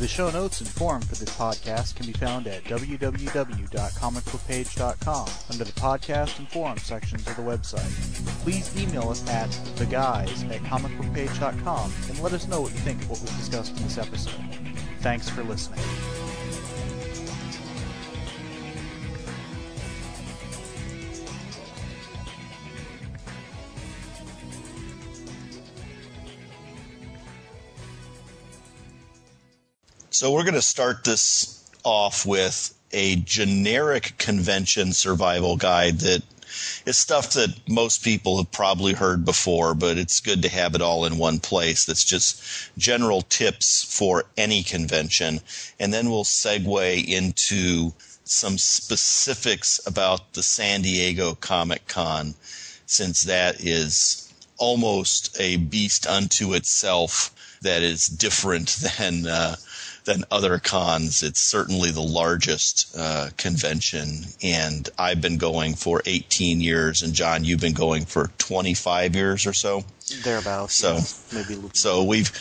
The show notes and forum for this podcast can be found at www.comicbookpage.com under the podcast and forum sections of the website. Please email us at theguys@comicbookpage.com and let us know what you think of what was discussed in this episode. Thanks for listening. So we're going to start this off with a generic convention survival guide that is stuff that most people have probably heard before, but it's good to have it all in one place. That's just general tips for any convention. And then we'll segue into some specifics about the San Diego Comic-Con, since that is almost a beast unto itself that is different than other cons. It's certainly the largest convention, and I've been going for 18 years, and John, you've been going for 25 years or so. Thereabouts. So, yeah. Maybe. So we've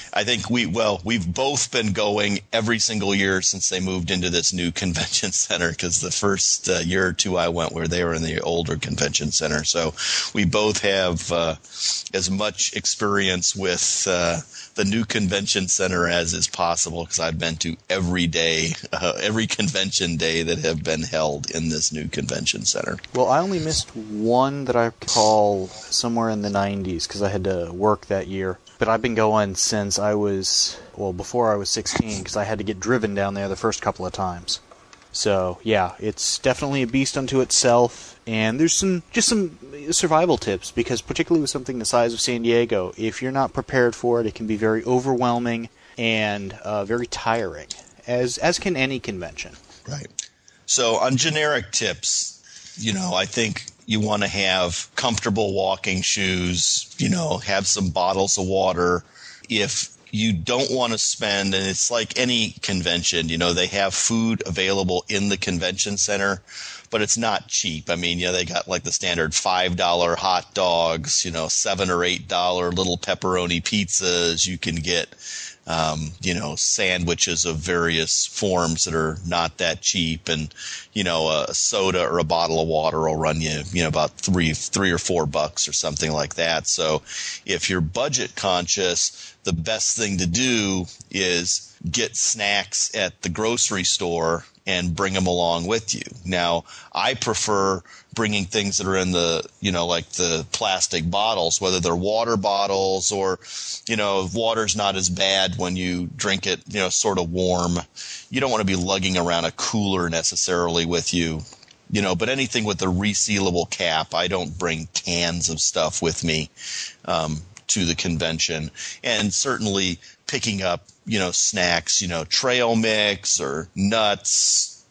both been going every single year since they moved into this new convention center, because the first year or two I went where they were in the older convention center. So we both have as much experience with the new convention center as is possible, because I've been to every convention day that have been held in this new convention center. Well, I only missed one that I call somewhere in the 90s because I had to work that year. But I've been going since before I was 16, because I had to get driven down there the first couple of times. So, yeah, it's definitely a beast unto itself, and there's some survival tips, because particularly with something the size of San Diego, if you're not prepared for it, it can be very overwhelming and very tiring, as can any convention. Right. So on generic tips, I think you want to have comfortable walking shoes, have some bottles of water. If you don't want to spend, and it's like any convention, they have food available in the convention center, but it's not cheap. I mean, they got like the standard $5 hot dogs, $7 or $8 little pepperoni pizzas. You can get, sandwiches of various forms that are not that cheap, and a soda or a bottle of water will run you, about $3 or $4 or something like that. So if you're budget conscious, the best thing to do is get snacks at the grocery store and bring them along with you. Now, I prefer bringing things that are in the, like the plastic bottles, whether they're water bottles or, water's not as bad when you drink it, sort of warm. You don't want to be lugging around a cooler necessarily with you, but anything with a resealable cap. I don't bring cans of stuff with me to the convention. And certainly picking up, snacks, trail mix or nuts,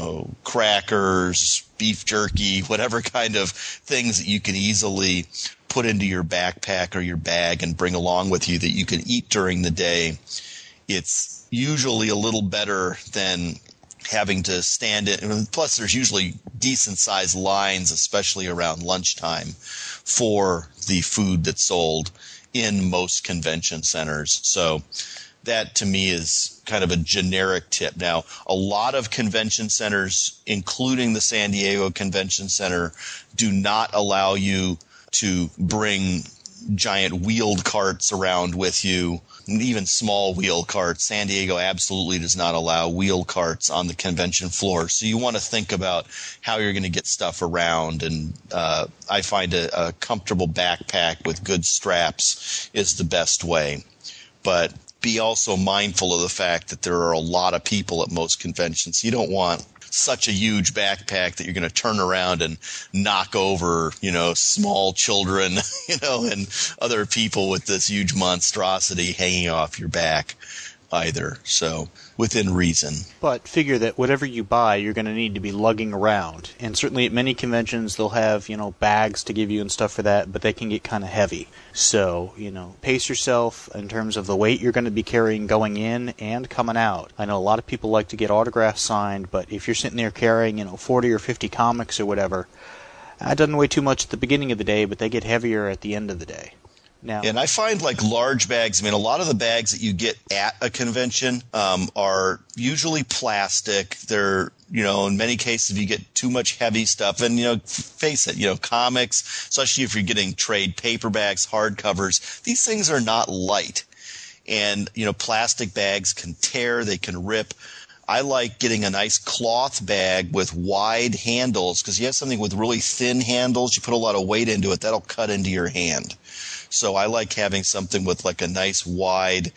crackers, beef jerky, whatever kind of things that you can easily put into your backpack or your bag and bring along with you that you can eat during the day. It's usually a little better than having to stand it. And plus, there's usually decent-sized lines, especially around lunchtime, for the food that's sold in most convention centers. So that, to me, is kind of a generic tip. Now, a lot of convention centers, including the San Diego Convention Center, do not allow you to bring giant wheeled carts around with you, even small wheel carts. San Diego absolutely does not allow wheel carts on the convention floor. So you want to think about how you're going to get stuff around. And I find a comfortable backpack with good straps is the best way. But be also mindful of the fact that there are a lot of people at most conventions. You don't want such a huge backpack that you're going to turn around and knock over, small children, and other people with this huge monstrosity hanging off your back either. So within reason. But figure that whatever you buy, you're going to need to be lugging around. And certainly at many conventions, they'll have, bags to give you and stuff for that, but they can get kind of heavy. So, pace yourself in terms of the weight you're going to be carrying going in and coming out. I know a lot of people like to get autographs signed, but if you're sitting there carrying, 40 or 50 comics or whatever, that doesn't weigh too much at the beginning of the day, but they get heavier at the end of the day. Now, and I find like large bags, I mean, a lot of the bags that you get at a convention are usually plastic. They're, in many cases, if you get too much heavy stuff, and, face it, comics, especially if you're getting trade paperbacks, hardcovers, these things are not light. And, plastic bags can tear, they can rip. I like getting a nice cloth bag with wide handles, because you have something with really thin handles, you put a lot of weight into it, that'll cut into your hand. So I like having something with like a nice wide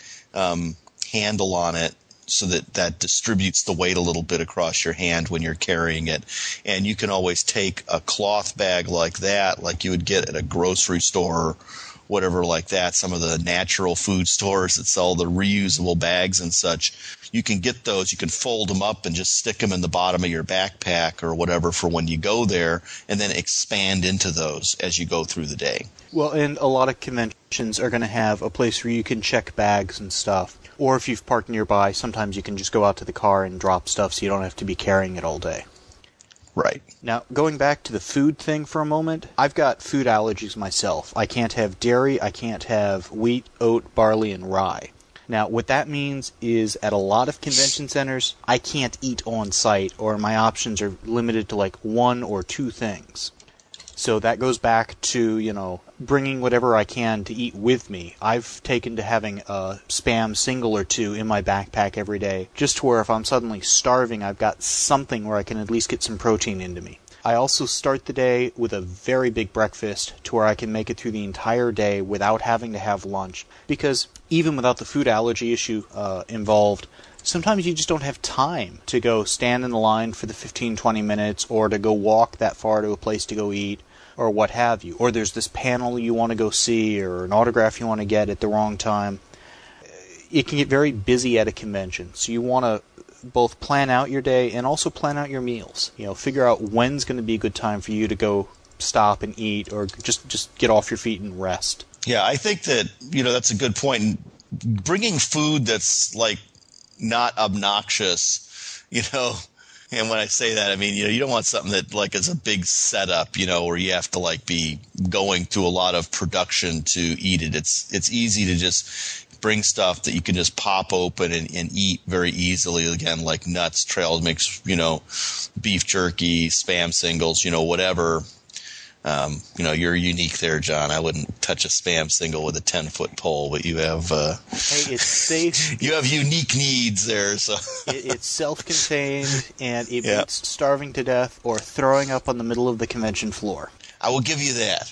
handle on it, so that distributes the weight a little bit across your hand when you're carrying it. And you can always take a cloth bag like that, like you would get at a grocery store or whatever like that, some of the natural food stores that sell the reusable bags and such. You can get those, you can fold them up and just stick them in the bottom of your backpack or whatever for when you go there, and then expand into those as you go through the day. Well, and a lot of conventions are going to have a place where you can check bags and stuff. Or if you've parked nearby, sometimes you can just go out to the car and drop stuff so you don't have to be carrying it all day. Right. Now, going back to the food thing for a moment, I've got food allergies myself. I can't have dairy, I can't have wheat, oat, barley, and rye. Now, what that means is at a lot of convention centers, I can't eat on site, or my options are limited to like 1 or 2 things. So that goes back to, bringing whatever I can to eat with me. I've taken to having a Spam single or 2 in my backpack every day, just to where if I'm suddenly starving, I've got something where I can at least get some protein into me. I also start the day with a very big breakfast to where I can make it through the entire day without having to have lunch. Because even without the food allergy issue involved, sometimes you just don't have time to go stand in the line for the 15-20 minutes or to go walk that far to a place to go eat or what have you. Or there's this panel you want to go see or an autograph you want to get at the wrong time. It can get very busy at a convention, so you want to both plan out your day and also plan out your meals. Figure out when's going to be a good time for you to go stop and eat or just get off your feet and rest. Yeah, I think that, that's a good point. And bringing food that's like not obnoxious, and when I say that, I mean, you don't want something that like is a big setup, where you have to like be going through a lot of production to eat it. It's easy to just bring stuff that you can just pop open and eat very easily. Again, like nuts, trail mix, beef jerky, Spam singles, whatever. You're unique there, John. I wouldn't touch a Spam single with a 10-foot pole, but you have hey, it's safe. You have unique needs there, so it's self-contained, and it beats starving to death or throwing up on the middle of the convention floor. I will give you that.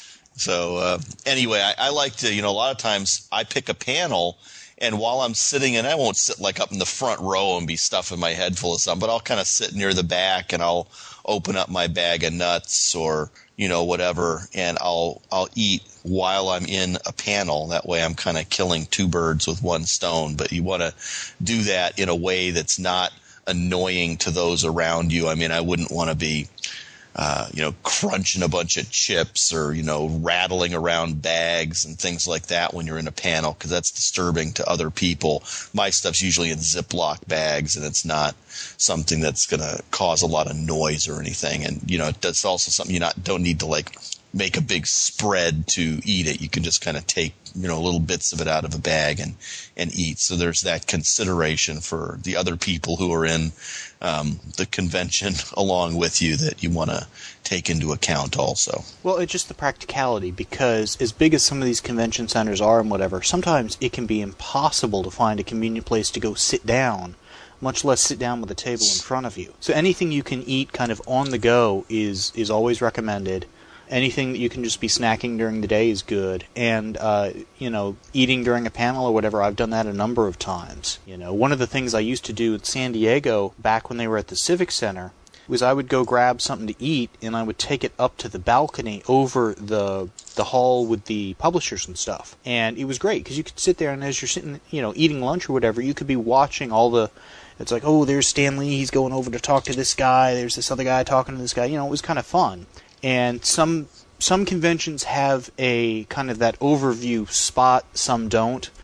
So anyway, I like to, a lot of times I pick a panel, and while I'm sitting, and I won't sit like up in the front row and be stuffing my head full of something, but I'll kind of sit near the back and I'll open up my bag of nuts or whatever, and I'll eat while I'm in a panel. That way I'm kind of killing 2 birds with 1 stone. But you want to do that in a way that's not annoying to those around you. I mean, I wouldn't want to be crunching a bunch of chips or, rattling around bags and things like that when you're in a panel, because that's disturbing to other people. My stuff's usually in Ziploc bags, and it's not something that's going to cause a lot of noise or anything. And, that's also something you don't need to like make a big spread to eat it. You can just kind of take, little bits of it out of a bag and eat. So there's that consideration for the other people who are in the convention along with you that you want to take into account also. Well, it's just the practicality, because as big as some of these convention centers are and whatever, sometimes it can be impossible to find a convenient place to go sit down, much less sit down with a table in front of you. So anything you can eat kind of on the go is always recommended. Anything that you can just be snacking during the day is good. And, eating during a panel or whatever, I've done that a number of times. One of the things I used to do at San Diego, back when they were at the Civic Center, was I would go grab something to eat, and I would take it up to the balcony over the hall with the publishers and stuff. And it was great, because you could sit there, and as you're sitting, eating lunch or whatever, you could be watching all the... It's like, oh, there's Stan Lee, he's going over to talk to this guy, there's this other guy talking to this guy. It was kind of fun. And some conventions have a kind of that overview spot, some don't.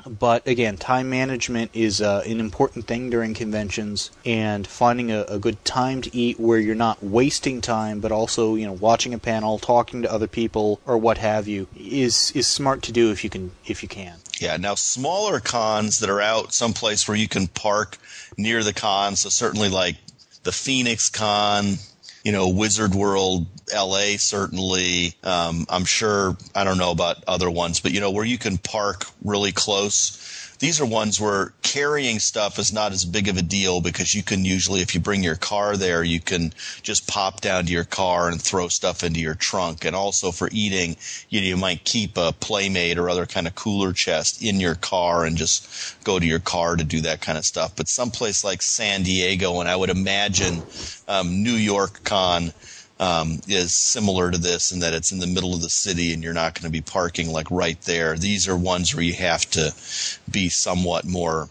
But again, time management is an important thing during conventions, and finding a good time to eat where you're not wasting time, but also watching a panel, talking to other people, or what have you, is smart to do if you can. Yeah. Now, smaller cons that are out someplace where you can park near the con, so certainly like the Phoenix Con, Wizard World, LA, certainly. I'm sure, I don't know about other ones, but where you can park really close. These are ones where carrying stuff is not as big of a deal because you can usually, if you bring your car there, you can just pop down to your car and throw stuff into your trunk. And also for eating, you might keep a Playmate or other kind of cooler chest in your car and just go to your car to do that kind of stuff. But someplace like San Diego, and I would imagine New York Con, is similar to this in that it's in the middle of the city and you're not going to be parking like right there. These are ones where you have to be somewhat more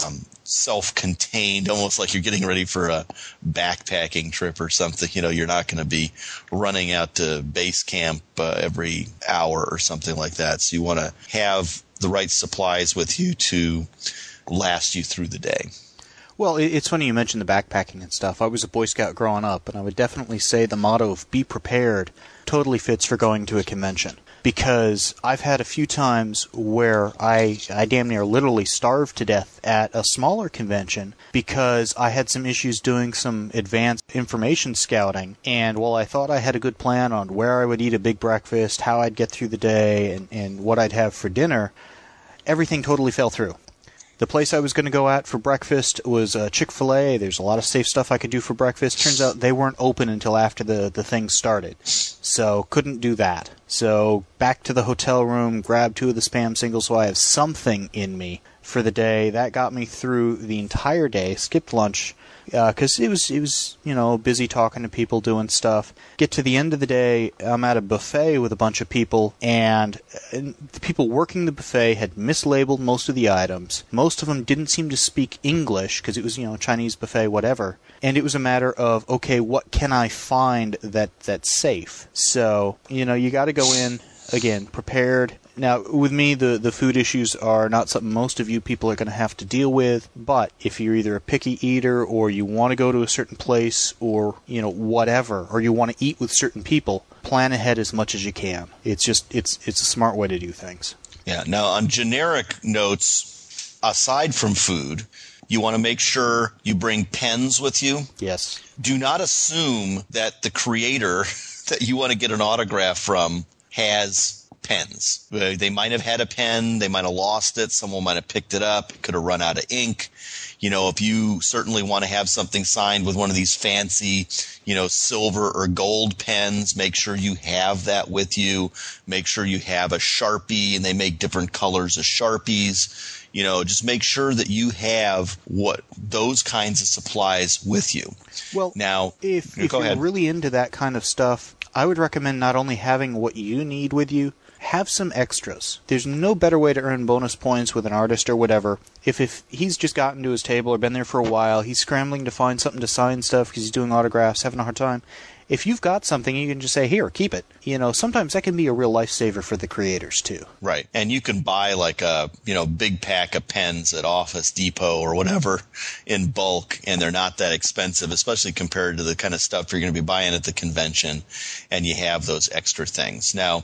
self-contained, almost like you're getting ready for a backpacking trip or something. You're not going to be running out to base camp every hour or something like that. So you want to have the right supplies with you to last you through the day. Well, it's funny you mentioned the backpacking and stuff. I was a Boy Scout growing up, and I would definitely say the motto of be prepared totally fits for going to a convention. Because I've had a few times where I damn near literally starved to death at a smaller convention because I had some issues doing some advanced information scouting. And while I thought I had a good plan on where I would eat a big breakfast, how I'd get through the day, and what I'd have for dinner, everything totally fell through. The place I was going to go at for breakfast was Chick-fil-A. There's a lot of safe stuff I could do for breakfast. Turns out they weren't open until after the thing started. So couldn't do that. So back to the hotel room, grabbed 2 of the Spam singles so I have something in me for the day. That got me through the entire day, skipped lunch, because it was busy talking to people, doing stuff. Get to the end of the day, I'm at a buffet with a bunch of people, and the people working the buffet had mislabeled most of the items. Most of them didn't seem to speak English, because it was, Chinese buffet, whatever. And it was a matter of, okay, what can I find that's safe? So, you got to go in, again, prepared. Now, with me, the food issues are not something most of you people are going to have to deal with, but if you're either a picky eater or you want to go to a certain place or, whatever, or you want to eat with certain people, plan ahead as much as you can. It's a smart way to do things. Yeah. Now, on generic notes, aside from food, you want to make sure you bring pens with you. Yes. Do not assume that the creator that you want to get an autograph from has pens. They might have had a pen, they might have lost it, someone might have picked it up, it could have run out of ink. If you certainly want to have something signed with one of these fancy, silver or gold pens, make sure you have that with you. Make sure you have a Sharpie, and they make different colors of Sharpies. Just make sure that you have those kinds of supplies with you. Well, now, if you're really into that kind of stuff, I would recommend not only having what you need with you, have some extras. There's no better way to earn bonus points with an artist or whatever. If he's just gotten to his table or been there for a while, he's scrambling to find something to sign stuff because he's doing autographs, having a hard time. If you've got something, you can just say, here, keep it. Sometimes that can be a real lifesaver for the creators, too. Right. And you can buy like a, big pack of pens at Office Depot or whatever in bulk, and they're not that expensive, especially compared to the kind of stuff you're going to be buying at the convention, and you have those extra things. Now,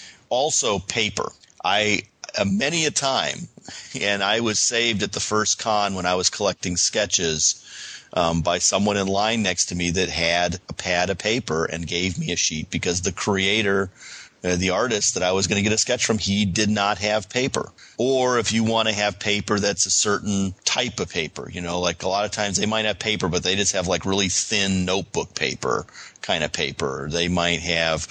also paper. Many a time, and I was saved at the first con when I was collecting sketches by someone in line next to me that had a pad of paper and gave me a sheet because the creator, the artist that I was going to get a sketch from, he did not have paper. Or if you want to have paper that's a certain type of paper, like a lot of times they might have paper, but they just have like really thin notebook paper kind of paper. They might have,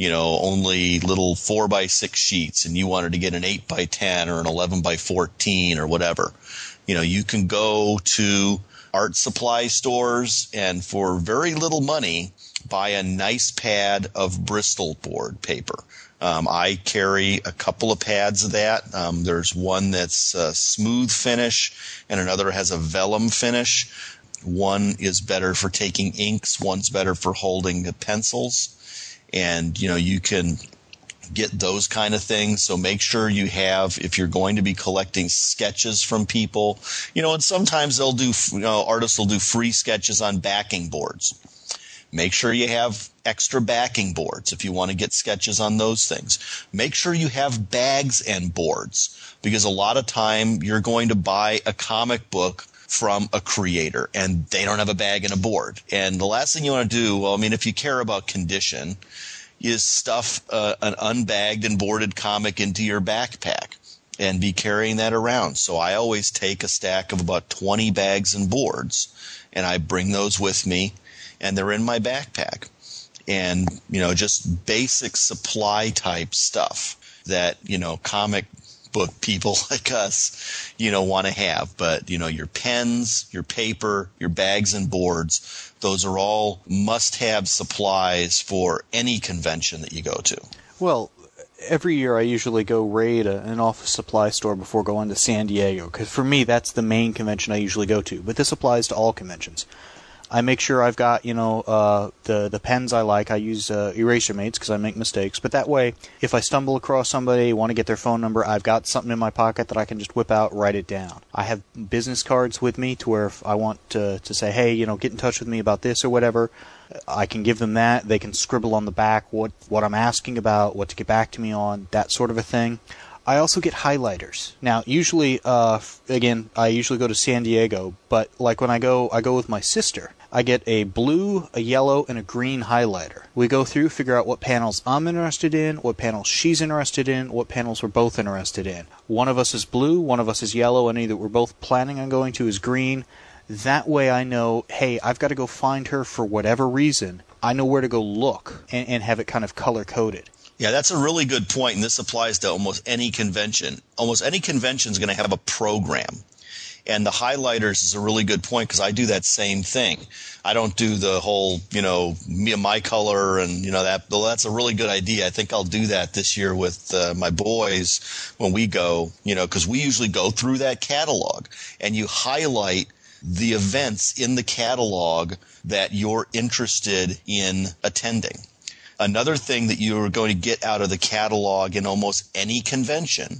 only little 4x6 sheets, and you wanted to get an 8x10 or an 11x14 or whatever. You can go to art supply stores and for very little money buy a nice pad of Bristol board paper. I carry a couple of pads of that. There's one that's a smooth finish and another has a vellum finish. One is better for taking inks. One's better for holding the pencils. And, you can get those kind of things. So make sure you have, if you're going to be collecting sketches from people, and sometimes they'll do, artists will do free sketches on backing boards. Make sure you have extra backing boards if you want to get sketches on those things. Make sure you have bags and boards, because a lot of time you're going to buy a comic book from a creator and they don't have a bag and a board. And the last thing you want to do, if you care about condition, is stuff an unbagged and boarded comic into your backpack and be carrying that around. So I always take a stack of about 20 bags and boards, and I bring those with me, and they're in my backpack. And, just basic supply type stuff that, comic book people like us, want to have. But, your pens, your paper, your bags and boards, those are all must-have supplies for any convention that you go to. Well, every year I usually go raid an office supply store before going to San Diego, because for me that's the main convention I usually go to. But this applies to all conventions. I make sure I've got, the pens I like. I use Eraser Mates because I make mistakes. But that way, if I stumble across somebody, want to get their phone number, I've got something in my pocket that I can just whip out, write it down. I have business cards with me to where if I want to say, hey, get in touch with me about this or whatever, I can give them that. They can scribble on the back what I'm asking about, what to get back to me on, that sort of a thing. I also get highlighters. Now, usually, again, I usually go to San Diego, but like when I go with my sister. I get a blue, a yellow, and a green highlighter. We go through, figure out what panels I'm interested in, what panels she's interested in, what panels we're both interested in. One of us is blue, one of us is yellow, and either we're both planning on going to is green. That way I know, hey, I've got to go find her for whatever reason. I know where to go look and have it kind of color-coded. Yeah, that's a really good point, and this applies to almost any convention. Almost any convention is going to have a program. And the highlighters is a really good point, because I do that same thing. I don't do the whole, my color and, that's a really good idea. I think I'll do that this year with my boys when we go, because we usually go through that catalog and you highlight the events in the catalog that you're interested in attending. Another thing that you're going to get out of the catalog in almost any convention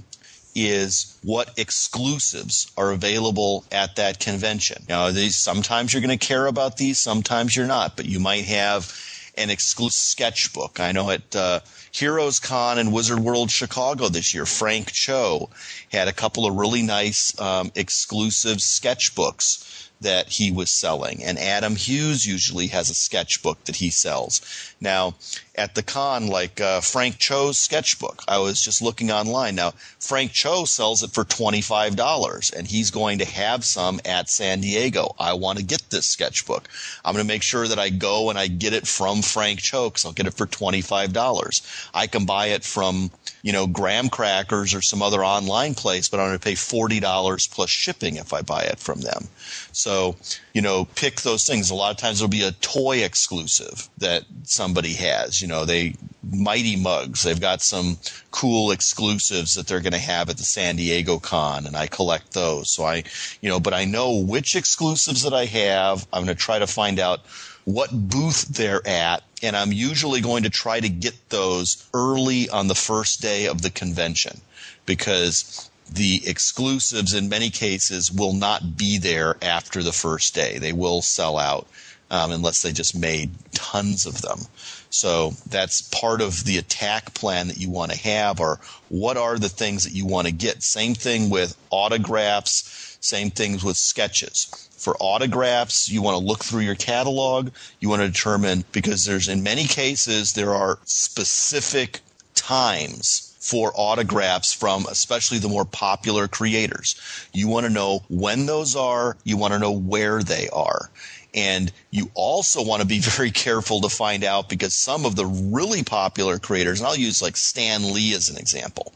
is what exclusives are available at that convention. Now, sometimes you're going to care about these, sometimes you're not, but you might have an exclusive sketchbook. I know at Heroes Con and Wizard World Chicago this year, Frank Cho had a couple of really nice exclusive sketchbooks that he was selling. And Adam Hughes usually has a sketchbook that he sells. Now, at the con, like Frank Cho's sketchbook, I was just looking online. Now, Frank Cho sells it for $25, and he's going to have some at San Diego. I want to get this sketchbook. I'm going to make sure that I go and I get it from Frank Cho, because I'll get it for $25. I can buy it from, Graham Crackers or some other online place, but I'm going to pay $40 plus shipping if I buy it from them. So, pick those things. A lot of times there'll be a toy exclusive that somebody has. Mighty Mugs. They've got some cool exclusives that they're going to have at the San Diego Con, and I collect those. So but I know which exclusives that I have. I'm going to try to find out what booth they're at, and I'm usually going to try to get those early on the first day of the convention, because the exclusives in many cases will not be there after the first day. They will sell out unless they just made tons of them. So that's part of the attack plan that you want to have, or what are the things that you want to get. Same thing with autographs, same things with sketches. For autographs, you want to look through your catalog. You want to determine, because there's, in many cases, there are specific times for autographs from especially the more popular creators. You want to know when those are. You want to know where they are. And you also want to be very careful to find out, because some of the really popular creators, and I'll use like Stan Lee as an example,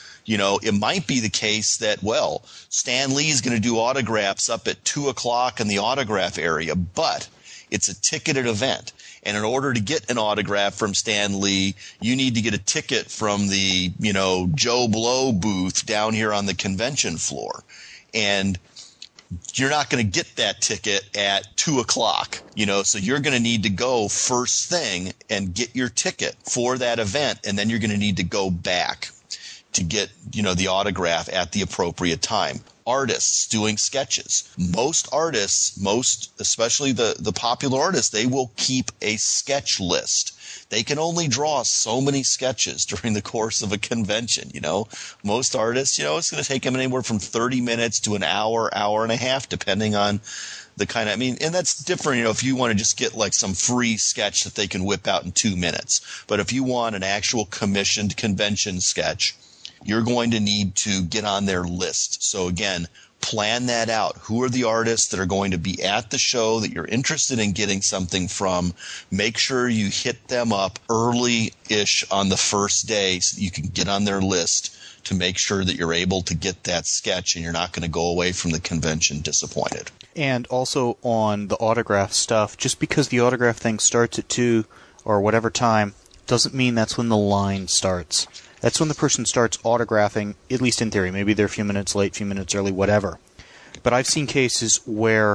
it might be the case that, Stan Lee is going to do autographs up at 2:00 in the autograph area, but it's a ticketed event. And in order to get an autograph from Stan Lee, you need to get a ticket from the, Joe Blow booth down here on the convention floor. And you're not going to get that ticket at 2:00, so you're going to need to go first thing and get your ticket for that event. And then you're going to need to go back to get, the autograph at the appropriate time. Artists doing sketches. Most artists, especially the popular artists, they will keep a sketch list. They can only draw so many sketches during the course of a convention, Most artists, it's going to take them anywhere from 30 minutes to an hour, hour and a half, depending on the kind of, and that's different, if you want to just get like some free sketch that they can whip out in 2 minutes. But if you want an actual commissioned convention sketch, you're going to need to get on their list. So again, plan that out. Who are the artists that are going to be at the show that you're interested in getting something from? Make sure you hit them up early-ish on the first day so that you can get on their list to make sure that you're able to get that sketch and you're not going to go away from the convention disappointed. And also on the autograph stuff, just because the autograph thing starts at 2 or whatever time doesn't mean that's when the line starts. That's when the person starts autographing, at least in theory. Maybe they're a few minutes late, a few minutes early, whatever. But I've seen cases where,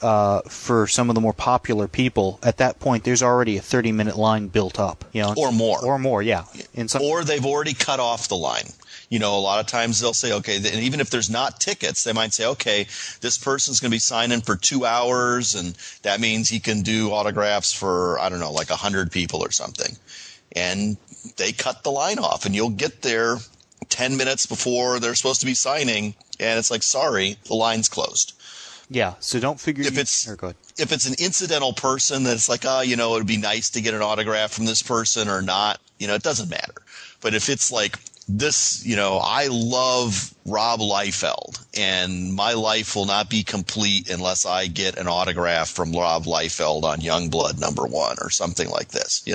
for some of the more popular people, at that point there's already a 30-minute line built up. Or more. Or more, yeah. Or they've already cut off the line. A lot of times they'll say, okay, and even if there's not tickets, they might say, okay, this person's going to be signing for 2 hours, and that means he can do autographs for, I don't know, like 100 people or something. And they cut the line off, and you'll get there 10 minutes before they're supposed to be signing, and it's like, sorry, the line's closed. Yeah, so don't figure... If it's an incidental person that's like, it would be nice to get an autograph from this person or not, it doesn't matter. But if it's like this, I love Rob Liefeld, and my life will not be complete unless I get an autograph from Rob Liefeld on Youngblood #1 or something like this,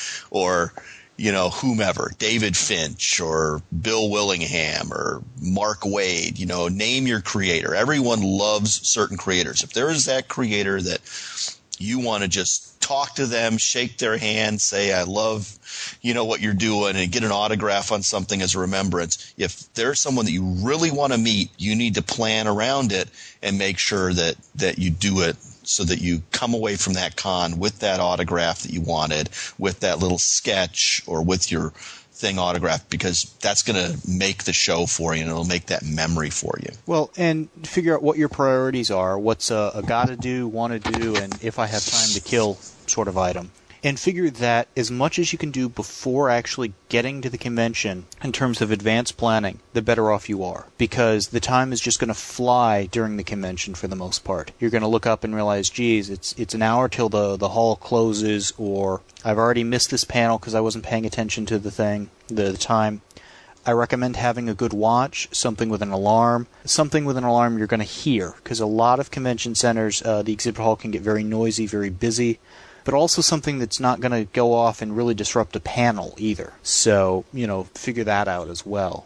or... whomever, David Finch or Bill Willingham or Mark Wade, name your creator. Everyone loves certain creators. If there is that creator that you want to just talk to them, shake their hand, say, I love, what you're doing, and get an autograph on something as a remembrance. If there's someone that you really want to meet, you need to plan around it and make sure that you do it so that you come away from that con with that autograph that you wanted, with that little sketch or with your thing autographed, because that's going to make the show for you and it'll make that memory for you. Well, and figure out what your priorities are, what's a gotta do, want to do, and if I have time to kill sort of item. And figure that as much as you can do before actually getting to the convention in terms of advanced planning, the better off you are. Because the time is just going to fly during the convention for the most part. You're going to look up and realize, geez, it's an hour till the hall closes, or I've already missed this panel because I wasn't paying attention to the time. I recommend having a good watch, something with an alarm. Something with an alarm you're going to hear, because a lot of convention centers, the exhibit hall can get very noisy, very busy. But also something that's not going to go off and really disrupt a panel either. So, figure that out as well.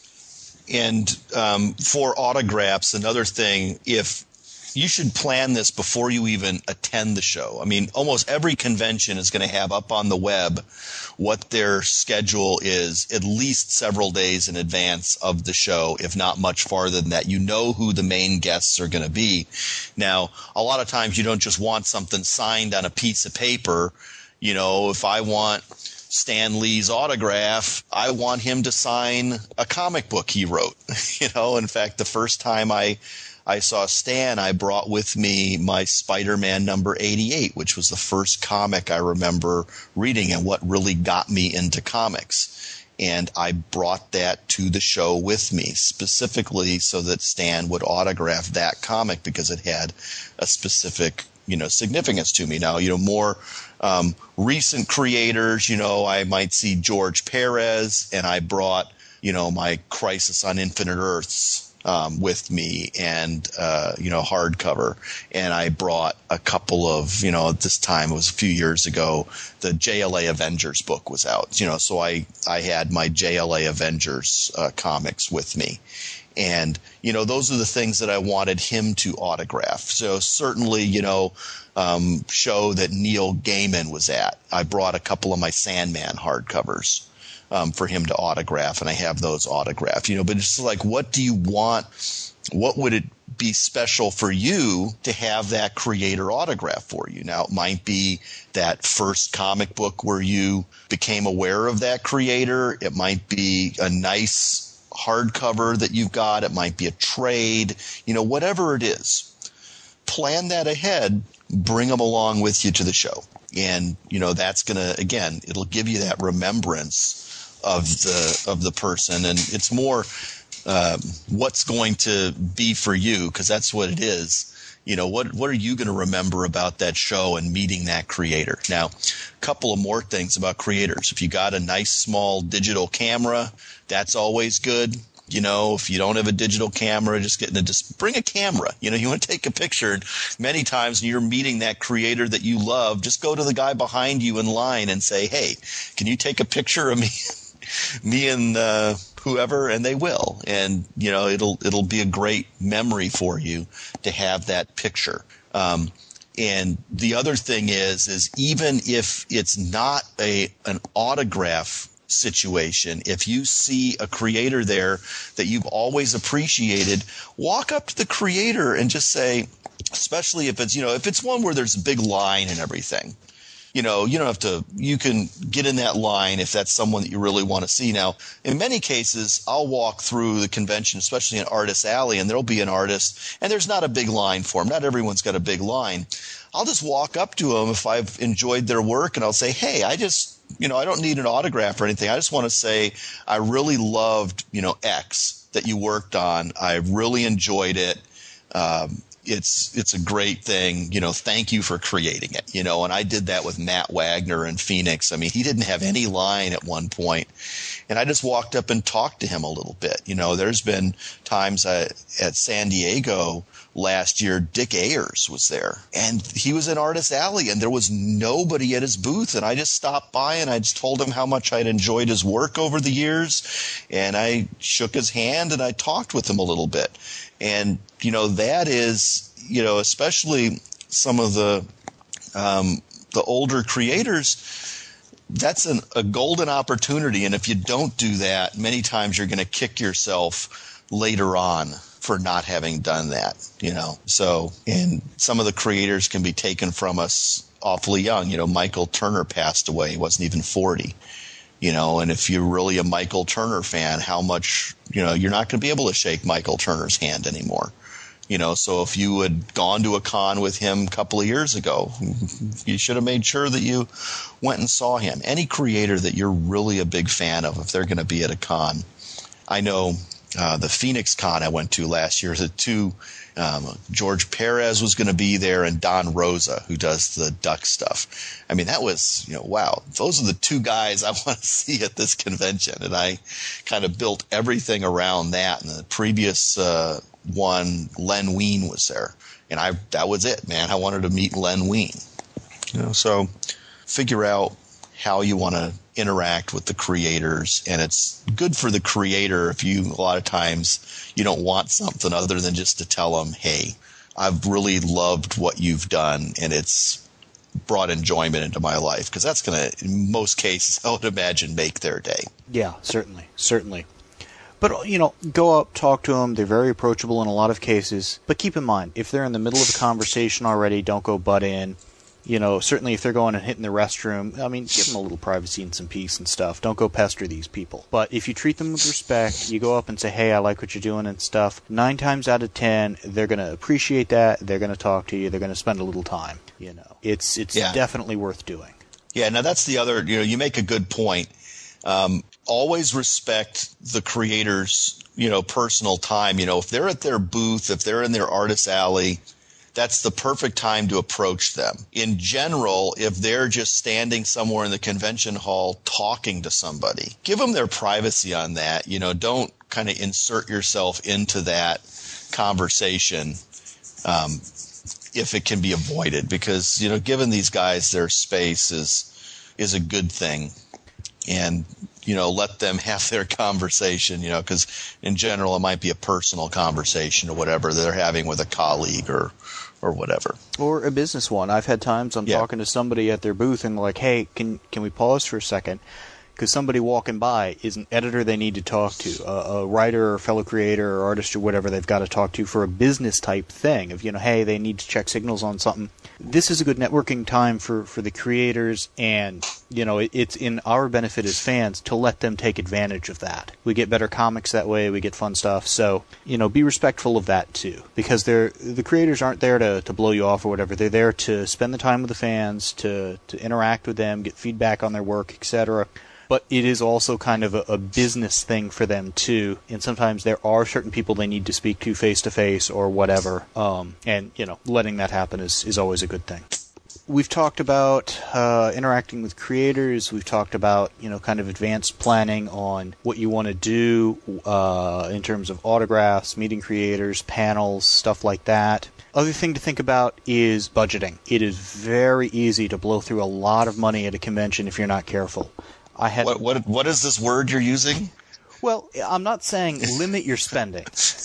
And for autographs, another thing, if you should plan this before you even attend the show. Almost every convention is going to have up on the web what their schedule is at least several days in advance of the show, if not much farther than that. You know who the main guests are going to be. Now, a lot of times you don't just want something signed on a piece of paper. If I want Stan Lee's autograph, I want him to sign a comic book he wrote. In fact, the first time I saw Stan, I brought with me my Spider-Man number 88, which was the first comic I remember reading and what really got me into comics. And I brought that to the show with me specifically so that Stan would autograph that comic because it had a specific, significance to me. Now, more recent creators, I might see George Perez, and I brought, my Crisis on Infinite Earths with me and, hardcover. And I brought a couple of, at this time, it was a few years ago, the JLA Avengers book was out, so I had my JLA Avengers comics with me. And, those are the things that I wanted him to autograph. So certainly, show that Neil Gaiman was at. I brought a couple of my Sandman hardcovers for him to autograph, and I have those autographed. But it's like, what do you want? What would it be special for you to have that creator autograph for you? Now, it might be that first comic book where you became aware of that creator. It might be a nice hardcover that you've got. It might be a trade, whatever it is. Plan that ahead, bring them along with you to the show. And, that's going to, again, it'll give you that remembrance of the person. And it's more what's going to be for you, because that's what it is. What are you going to remember about that show and meeting that creator? Now, a couple of more things about creators. If you got a nice small digital camera, that's always good. If you don't have a digital camera, just bring a camera. You want to take a picture. And many times when you're meeting that creator that you love, just go to the guy behind you in line and say, "Hey, can you take a picture of me and whoever?" And they will. And it'll be a great memory for you to have that picture. And the other thing is even if it's not an autograph situation, if you see a creator there that you've always appreciated, walk up to the creator and just say, especially if it's one where there's a big line and everything, you don't have to, you can get in that line if that's someone that you really want to see. Now, in many cases, I'll walk through the convention, especially in Artist Alley, and there'll be an artist, and there's not a big line for him. Not everyone's got a big line. I'll just walk up to them if I've enjoyed their work, and I'll say, "Hey, I don't need an autograph or anything. I just want to say I really loved, X that you worked on. I really enjoyed it. It's a great thing. Thank you for creating it." And I did that with Matt Wagner in Phoenix. I mean, he didn't have any line at one point, and I just walked up and talked to him a little bit. There's been times at San Diego last year, Dick Ayers was there, and he was in Artist Alley, and there was nobody at his booth, and I just stopped by and I just told him how much I'd enjoyed his work over the years, and I shook his hand and I talked with him a little bit. And that is, especially some of the older creators, that's a golden opportunity. And if you don't do that, many times you're going to kick yourself later on for not having done that, So, and some of the creators can be taken from us awfully young. Michael Turner passed away. He wasn't even 40. And if you're really a Michael Turner fan, how much, you're not going to be able to shake Michael Turner's hand anymore. So if you had gone to a con with him a couple of years ago, you should have made sure that you went and saw him. Any creator that you're really a big fan of, if they're going to be at a con. I know the Phoenix Con I went to last year, George Perez was going to be there, and Don Rosa, who does the duck stuff. I mean, that was, wow, those are the two guys I want to see at this convention. And I kind of built everything around that. And the previous one, Len Wein was there. And that was it, man. I wanted to meet Len Wein. So figure out how you want to interact with the creators, and it's good for the creator if a lot of times you don't want something other than just to tell them, "Hey, I've really loved what you've done, and it's brought enjoyment into my life," because that's going to, in most cases, I would imagine, make their day. Yeah, certainly. But, go up, talk to them. They're very approachable in a lot of cases. But keep in mind, if they're in the middle of a conversation already, don't go butt in. Certainly if they're going and hitting the restroom, give them a little privacy and some peace and stuff. Don't go pester these people. But if you treat them with respect, you go up and say, "Hey, I like what you're doing," and stuff, 9 times out of 10, they're going to appreciate that. They're going to talk to you. They're going to spend a little time. It's definitely worth doing. Yeah, now that's the other, you make a good point. Always respect the creator's, personal time. If they're at their booth, if they're in their Artist Alley, that's the perfect time to approach them. In general, if they're just standing somewhere in the convention hall talking to somebody, give them their privacy on that. Don't kind of insert yourself into that conversation if it can be avoided, because, giving these guys their space is a good thing. And, let them have their conversation, because in general it might be a personal conversation or whatever they're having with a colleague or whatever. Or a business one. I've had times I'm talking to somebody at their booth and like, "Hey, can we pause for a second? because somebody walking by is an editor they need to talk to, a writer or fellow creator or artist or whatever they've got to talk to for a business type thing of, hey, they need to check signals on something. This is a good networking time for the creators, and, it's in our benefit as fans to let them take advantage of that. We get better comics that way, we get fun stuff, so, be respectful of that too, because the creators aren't there to blow you off or whatever. They're there to spend the time with the fans, to interact with them, get feedback on their work, etc. But it is also kind of a business thing for them too, and sometimes there are certain people they need to speak to face or whatever, and letting that happen is always a good thing. We've talked about interacting with creators. We've talked about kind of advanced planning on what you want to do in terms of autographs, meeting creators, panels, stuff like that. Other thing to think about is budgeting. It is very easy to blow through a lot of money at a convention if you're not careful. What is this word you're using? Well, I'm not saying limit your spending.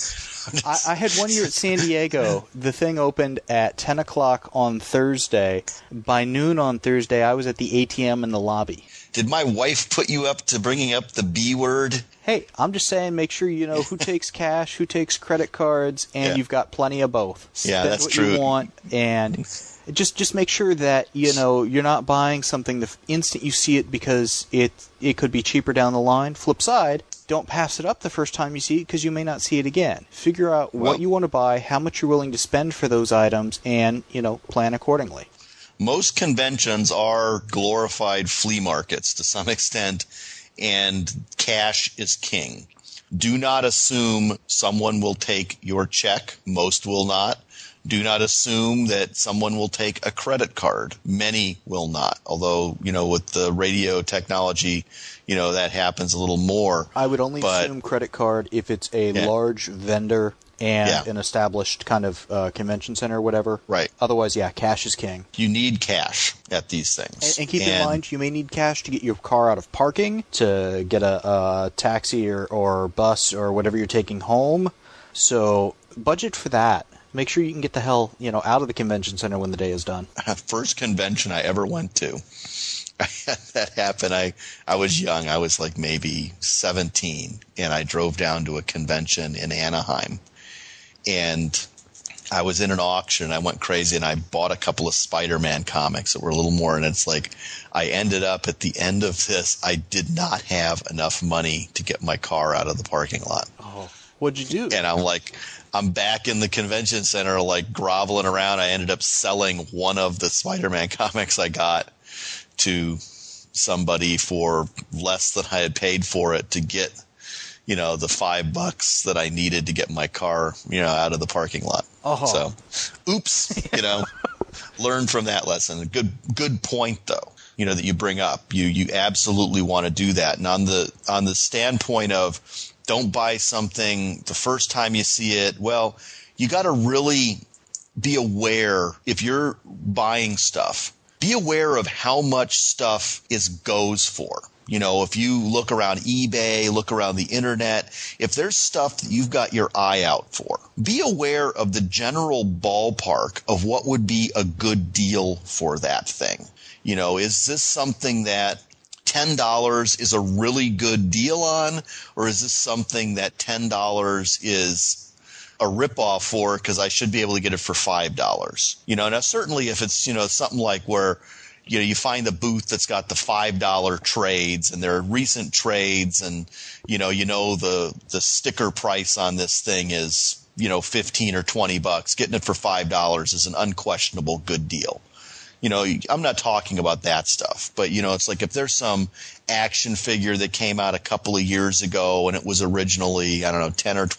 I had one year at San Diego. The thing opened at 10 o'clock on Thursday. By noon on Thursday, I was at the ATM in the lobby. Did my wife put you up to bringing up the B word? Hey, I'm just saying, make sure you know who takes cash, who takes credit cards, and you've got plenty of both. Yeah, that's what true. You want, and just make sure that you're not buying something the instant you see it because it could be cheaper down the line. Flip side, don't pass it up the first time you see it because you may not see it again. Figure out what you want to buy, how much you're willing to spend for those items, and plan accordingly. Most conventions are glorified flea markets to some extent, and cash is king. Do not assume someone will take your check. Most will not. Do not assume that someone will take a credit card. Many will not. Although, with the radio technology, that happens a little more. I would only assume credit card if it's a large vendor and an established kind of convention center or whatever. Right. Otherwise, cash is king. You need cash at these things. And keep in mind, you may need cash to get your car out of parking, to get a taxi or bus or whatever you're taking home. So budget for that. Make sure you can get the hell, out of the convention center when the day is done. First convention I ever went to, I had that happen. I was young. I was like maybe 17, and I drove down to a convention in Anaheim. And I was in an auction. I went crazy, and I bought a couple of Spider-Man comics that were a little more. And it's like I ended up at the end of this, I did not have enough money to get my car out of the parking lot. Oh, what'd you do? And I'm back in the convention center, like groveling around. I ended up selling one of the Spider-Man comics I got to somebody for less than I had paid for it to get, the $5 that I needed to get my car, out of the parking lot. Oh. So, oops, learn from that lesson. Good point though, that you bring up. You absolutely want to do that. And on the standpoint of, don't buy something the first time you see it. Well, you got to really be aware if you're buying stuff. Be aware of how much stuff goes for. If you look around eBay, look around the internet, if there's stuff that you've got your eye out for, be aware of the general ballpark of what would be a good deal for that thing. Is this something that $10 is a really good deal on, or is this something that $10 is a ripoff for because I should be able to get it for $5? Now certainly if it's, something like where, you find the booth that's got the $5 trades and there are recent trades and, the sticker price on this thing is, 15 or $20. Getting it for $5 is an unquestionable good deal. I'm not talking about that stuff, but, it's like if there's some action figure that came out a couple of years ago and it was originally, I don't know, $10 or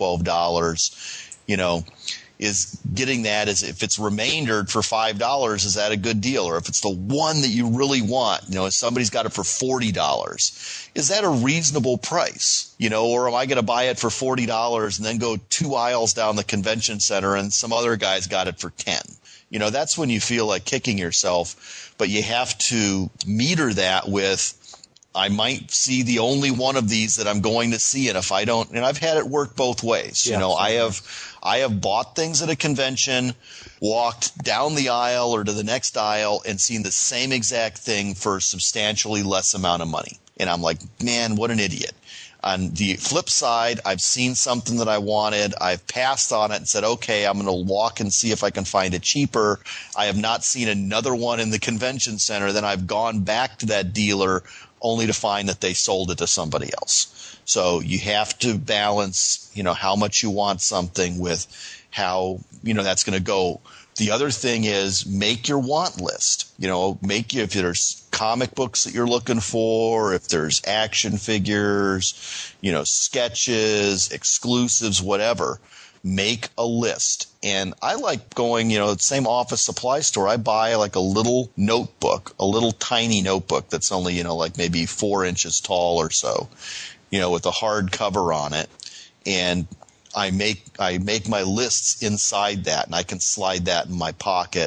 $12, is getting that as if it's remaindered for $5, is that a good deal? Or if it's the one that you really want, if somebody's got it for $40, is that a reasonable price? Or am I going to buy it for $40 and then go 2 aisles down the convention center and some other guy's got it for 10? That's when you feel like kicking yourself, but you have to meter that with, I might see the only one of these that I'm going to see, and if I don't, and I've had it work both ways. Yeah, I have bought things at a convention, walked down the aisle or to the next aisle and seen the same exact thing for a substantially less amount of money. And I'm like, man, what an idiot. On the flip side, I've seen something that I wanted. I've passed on it and said, okay, I'm going to walk and see if I can find it cheaper. I have not seen another one in the convention center. Then I've gone back to that dealer only to find that they sold it to somebody else. So you have to balance, how much you want something with how, that's going to go. The other thing is make your want list. If there's comic books that you're looking for, if there's action figures, sketches, exclusives, whatever, make a list. And I like going, the same office supply store. I buy like a little notebook, a little tiny notebook that's only, like maybe 4 inches tall or so, with a hard cover on it. And I make my lists inside that, and I can slide that in my pocket,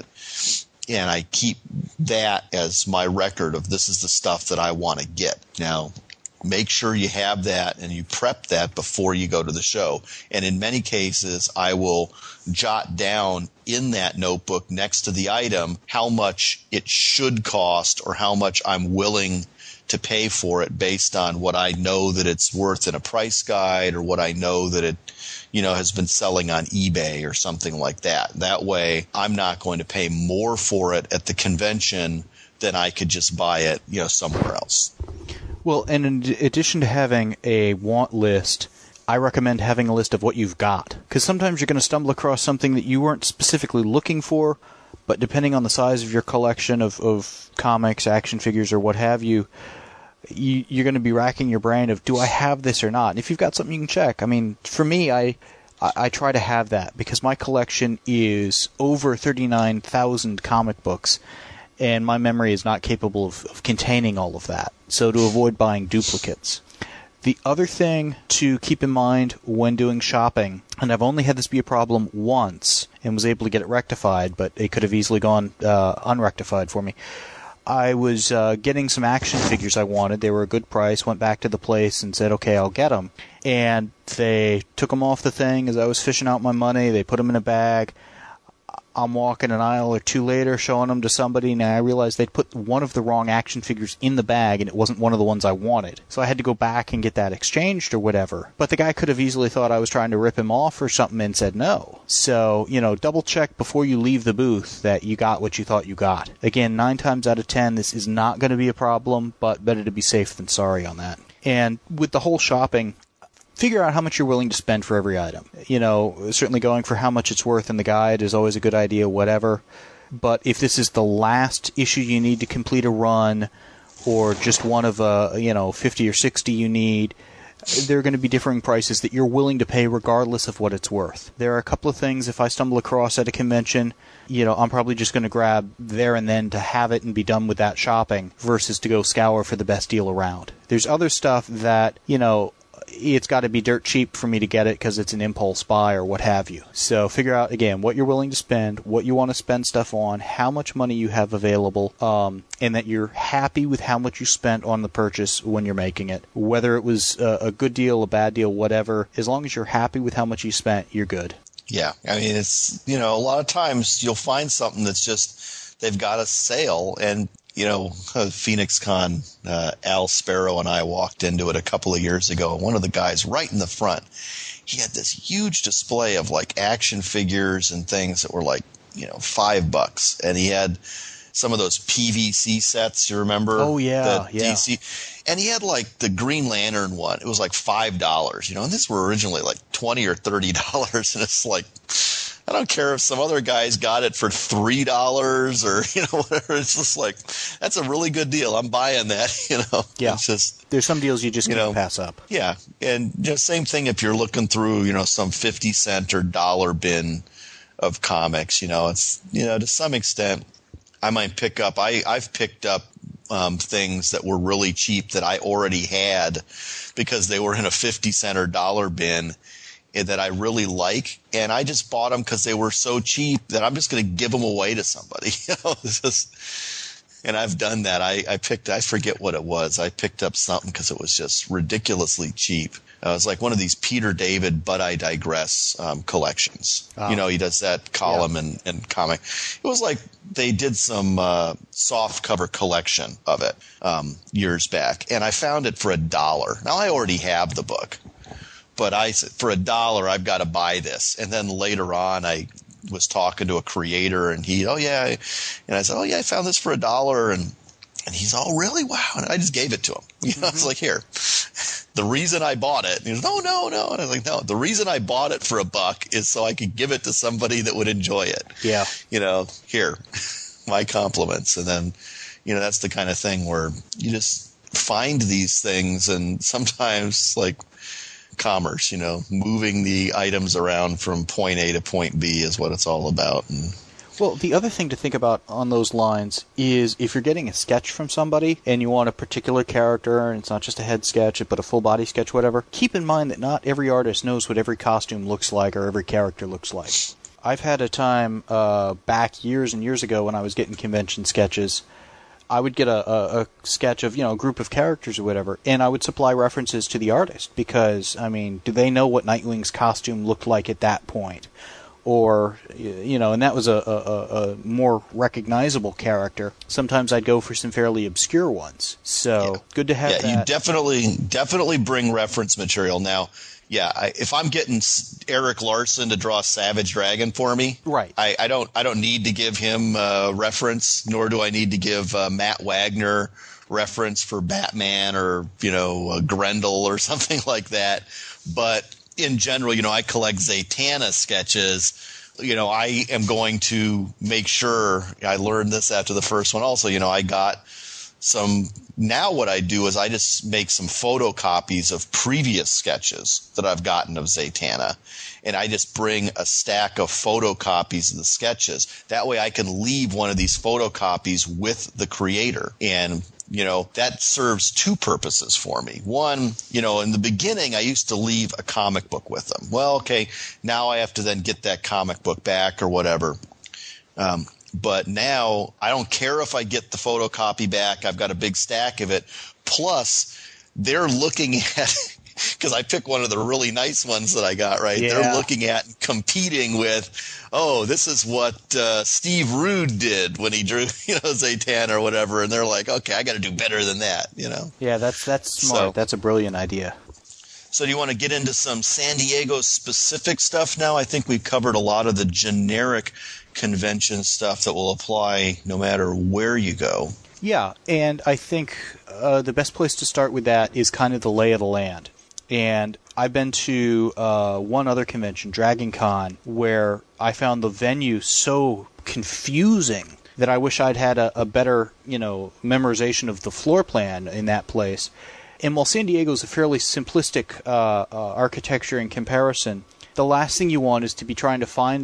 and I keep that as my record of this is the stuff that I want to get. Now, make sure you have that and you prep that before you go to the show. And in many cases, I will jot down in that notebook next to the item how much it should cost or how much I'm willing to pay for it based on what I know that it's worth in a price guide or what I know that it has been selling on eBay or something like that. That way, I'm not going to pay more for it at the convention than I could just buy it, somewhere else. Well, and in addition to having a want list, I recommend having a list of what you've got. Because sometimes you're going to stumble across something that you weren't specifically looking for, but depending on the size of your collection of comics, action figures, or what have you, you're going to be racking your brain of, do I have this or not? And if you've got something you can check. I mean, for me, I try to have that because my collection is over 39,000 comic books, and my memory is not capable of containing all of that. So to avoid buying duplicates. The other thing to keep in mind when doing shopping, and I've only had this be a problem once and was able to get it rectified, but it could have easily gone unrectified for me. I was getting some action figures I wanted. They were a good price. Went back to the place and said, okay, I'll get them. And they took them off the thing as I was fishing out my money. They put them in a bag. I'm walking an aisle or two later showing them to somebody, and I realized they'd put one of the wrong action figures in the bag, and it wasn't one of the ones I wanted. So I had to go back and get that exchanged or whatever. But the guy could have easily thought I was trying to rip him off or something and said no. So, double check before you leave the booth that you got what you thought you got. Again, 9 times out of 10, this is not going to be a problem, but better to be safe than sorry on that. And with the whole shopping, figure out how much you're willing to spend for every item. Certainly going for how much it's worth in the guide is always a good idea, whatever. But if this is the last issue you need to complete a run, or just one of 50 or 60 you need, there are going to be differing prices that you're willing to pay regardless of what it's worth. There are a couple of things, if I stumble across at a convention, I'm probably just going to grab there and then to have it and be done with that shopping versus to go scour for the best deal around. There's other stuff that, it's got to be dirt cheap for me to get it because it's an impulse buy or what have you. So figure out, again, what you're willing to spend, what you want to spend stuff on, how much money you have available, and that you're happy with how much you spent on the purchase when you're making it. Whether it was a good deal, a bad deal, whatever, as long as you're happy with how much you spent, you're good. Yeah. I mean, it's, a lot of times you'll find something that's just, they've got a sale and, Phoenix Con, Al Sparrow and I walked into it a couple of years ago, and one of the guys right in the front, he had this huge display of like action figures and things that were like, $5. And he had some of those PVC sets, you remember? Oh, yeah. Yeah. DC. And he had like the Green Lantern one. It was like $5, and these were originally like $20 or $30. And it's like, I don't care if some other guys got it for $3 or, whatever. It's just like, that's a really good deal. I'm buying that, Yeah. It's just, there's some deals you just can't pass up. Yeah. And same thing if you're looking through, some 50-cent or dollar bin of comics, it's, to some extent, I might pick up, I've picked up things that were really cheap that I already had because they were in a 50-cent or dollar bin that I really like, and I just bought them because they were so cheap that I'm just going to give them away to somebody. And I've done that. I forget what it was. I picked up something because it was just ridiculously cheap. It was like one of these Peter David, But I Digress collections. Oh. He does that column and comic. It was like they did some soft cover collection of it years back, and I found it for $1. Now, I already have the book, but I said, for $1, I've got to buy this. And then later on, I was talking to a creator, and and I said, I found this for $1, and he's, oh, really? Wow. And I just gave it to him. I was like, here. The reason I bought it, and he goes, no. And I was like, no, the reason I bought it for $1 is so I could give it to somebody that would enjoy it. Yeah. Here, my compliments. And then, that's the kind of thing where you just find these things, and sometimes like commerce, moving the items around from point A to point B is what it's all about. And well, the other thing to think about on those lines is if you're getting a sketch from somebody and you want a particular character, and it's not just a head sketch, but a full body sketch, whatever, keep in mind that not every artist knows what every costume looks like or every character looks like. I've had a time back years and years ago when I was getting convention sketches. I would get a sketch of, a group of characters or whatever, and I would supply references to the artist because, do they know what Nightwing's costume looked like at that point? Or, and that was a more recognizable character. Sometimes I'd go for some fairly obscure ones. So, good to have that. Yeah, you definitely bring reference material. Now, if I'm getting Eric Larson to draw Savage Dragon for me, right? I don't need to give him reference, nor do I need to give Matt Wagner reference for Batman or Grendel or something like that. But in general, I collect Zatanna sketches. I am going to make sure I learned this after the first one. Also, I got some. Now what I do is I just make some photocopies of previous sketches that I've gotten of Zatanna, and I just bring a stack of photocopies of the sketches. That way I can leave one of these photocopies with the creator, and that serves two purposes for me. One, in the beginning, I used to leave a comic book with them. Well, okay, now I have to then get that comic book back or whatever. But now I don't care if I get the photocopy back. I've got a big stack of it. Plus, they're looking at because I picked one of the really nice ones that I got, right? Yeah. They're looking at and competing with, this is what Steve Rude did when he drew, Zatanna or whatever. And they're like, okay, I got to do better than that, Yeah, that's smart. So, that's a brilliant idea. So do you want to get into some San Diego specific stuff now? I think we've covered a lot of the generic convention stuff that will apply no matter where you go. Yeah, and I think the best place to start with that is kind of the lay of the land. And I've been to one other convention, Dragon Con, where I found the venue so confusing that I wish I'd had a better, memorization of the floor plan in that place. And while San Diego is a fairly simplistic architecture in comparison, the last thing you want is to be trying to find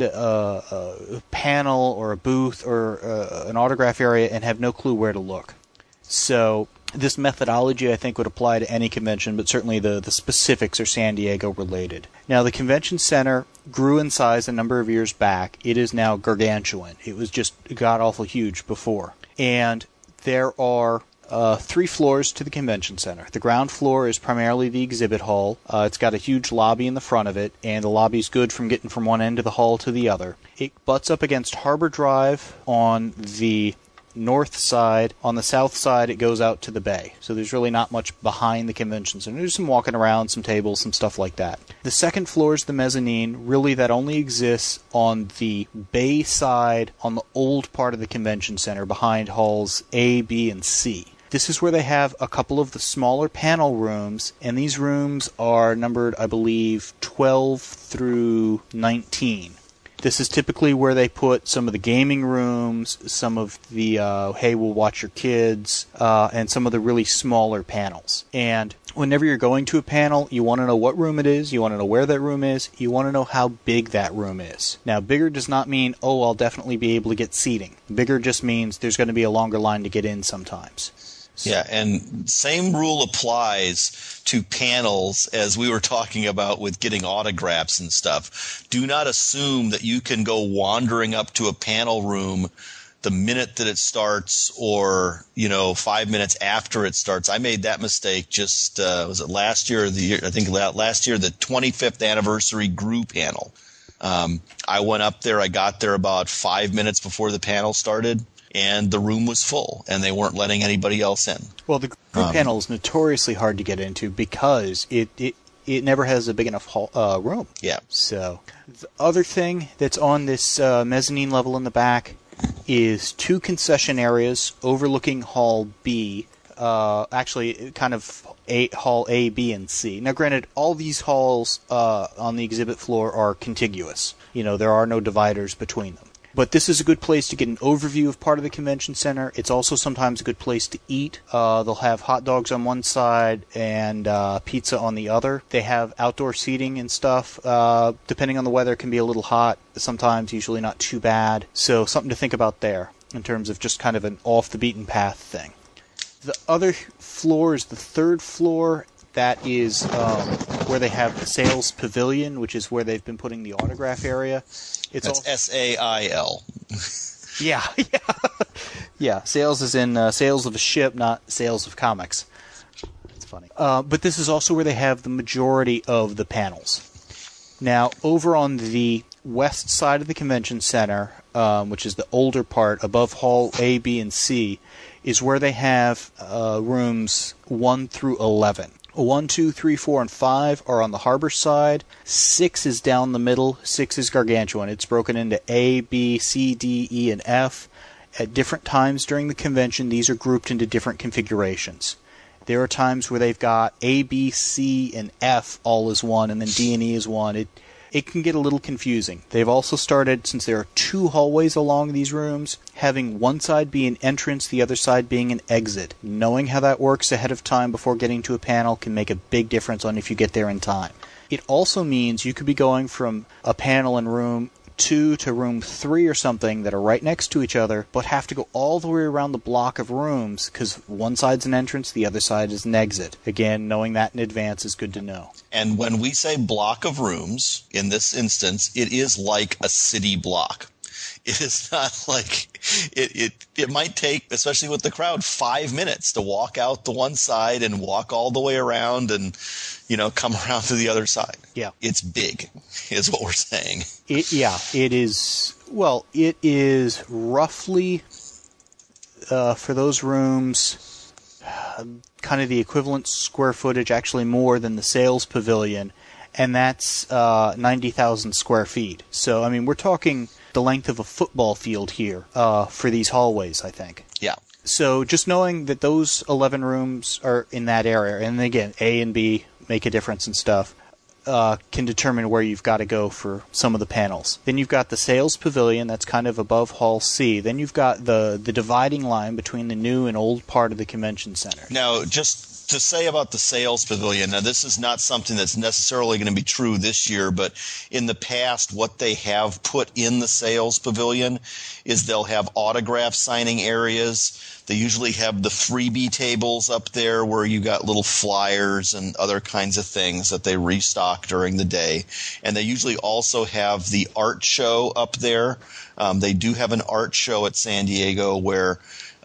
a panel or a booth or an autograph area and have no clue where to look. So this methodology, I think, would apply to any convention, but certainly the specifics are San Diego related. Now, the convention center grew in size a number of years back. It is now gargantuan. It was just god-awful huge before. And there are 3 floors to the convention center. The ground floor is primarily the exhibit hall. It's got a huge lobby in the front of it, and the lobby's good from getting from one end of the hall to the other. It butts up against Harbor Drive on the north side. On the south side, it goes out to the bay. So there's really not much behind the convention center. There's some walking around, some tables, some stuff like that. The second floor is the mezzanine. Really, that only exists on the bay side, on the old part of the convention center, behind halls A, B, and C. This is where they have a couple of the smaller panel rooms, and these rooms are numbered, I believe, 12 through 19. This is typically where they put some of the gaming rooms, some of the, hey, we'll watch your kids, and some of the really smaller panels. And whenever you're going to a panel, you want to know what room it is, you want to know where that room is, you want to know how big that room is. Now, bigger does not mean, I'll definitely be able to get seating. Bigger just means there's going to be a longer line to get in sometimes. Yeah, and same rule applies to panels as we were talking about with getting autographs and stuff. Do not assume that you can go wandering up to a panel room the minute that it starts or, 5 minutes after it starts. I made that mistake just, was it last year or the year? I think last year, the 25th anniversary GRU panel. I went up there. I got there about 5 minutes before the panel started, and the room was full, and they weren't letting anybody else in. Well, the GRU panel is notoriously hard to get into because it never has a big enough room. Yeah. So the other thing that's on this mezzanine level in the back is 2 concession areas overlooking Hall B. Actually, kind of Hall A, B, and C. Now, granted, all these halls on the exhibit floor are contiguous. There are no dividers between them. But this is a good place to get an overview of part of the convention center. It's also sometimes a good place to eat. They'll have hot dogs on one side and pizza on the other. They have outdoor seating and stuff. Depending on the weather, it can be a little hot. Sometimes, usually not too bad. So something to think about there in terms of just kind of an off-the-beaten-path thing. The other floor is the 3rd floor. That is where they have the sales pavilion, which is where they've been putting the autograph area. That's SAIL. Yeah. Yeah, sales is in sales of a ship, not sales of comics. It's funny. But this is also where they have the majority of the panels. Now, over on the west side of the convention center, which is the older part, above Hall A, B, and C, is where they have rooms 1 through 11. 1, 2, 3, 4, and 5 are on the harbor side. 6 is down the middle. 6 is gargantuan. It's broken into A, B, C, D, E, and F. At different times during the convention, these are grouped into different configurations. There are times where they've got A, B, C, and F all as one, and then D and E as one. It can get a little confusing. They've also started, since there are 2 hallways along these rooms, having one side be an entrance, the other side being an exit. Knowing how that works ahead of time before getting to a panel can make a big difference on if you get there in time. It also means you could be going from a panel in room 2 to room 3 or something that are right next to each other, but have to go all the way around the block of rooms because one side's an entrance, the other side is an exit. Again, knowing that in advance is good to know. And when we say block of rooms, in this instance, it is like a city block. It is not like it might take, especially with the crowd, 5 minutes to walk out the one side and walk all the way around and, come around to the other side. Yeah. It's big, is what we're saying. It is. Well, it is roughly, for those rooms, kind of the equivalent square footage, actually more than the sales pavilion, and that's 90,000 square feet. So, we're talking the length of a football field here for these hallways, I think. Yeah. So just knowing that those 11 rooms are in that area, and again, A and B make a difference and stuff, can determine where you've got to go for some of the panels. Then you've got the sales pavilion, that's kind of above Hall C. Then you've got the dividing line between the new and old part of the convention center. Now, just to say about the sales pavilion, now this is not something that's necessarily going to be true this year, but in the past, what they have put in the sales pavilion is they'll have autograph signing areas. They usually have the freebie tables up there where you got little flyers and other kinds of things that they restock during the day. And they usually also have the art show up there. They do have an art show at San Diego where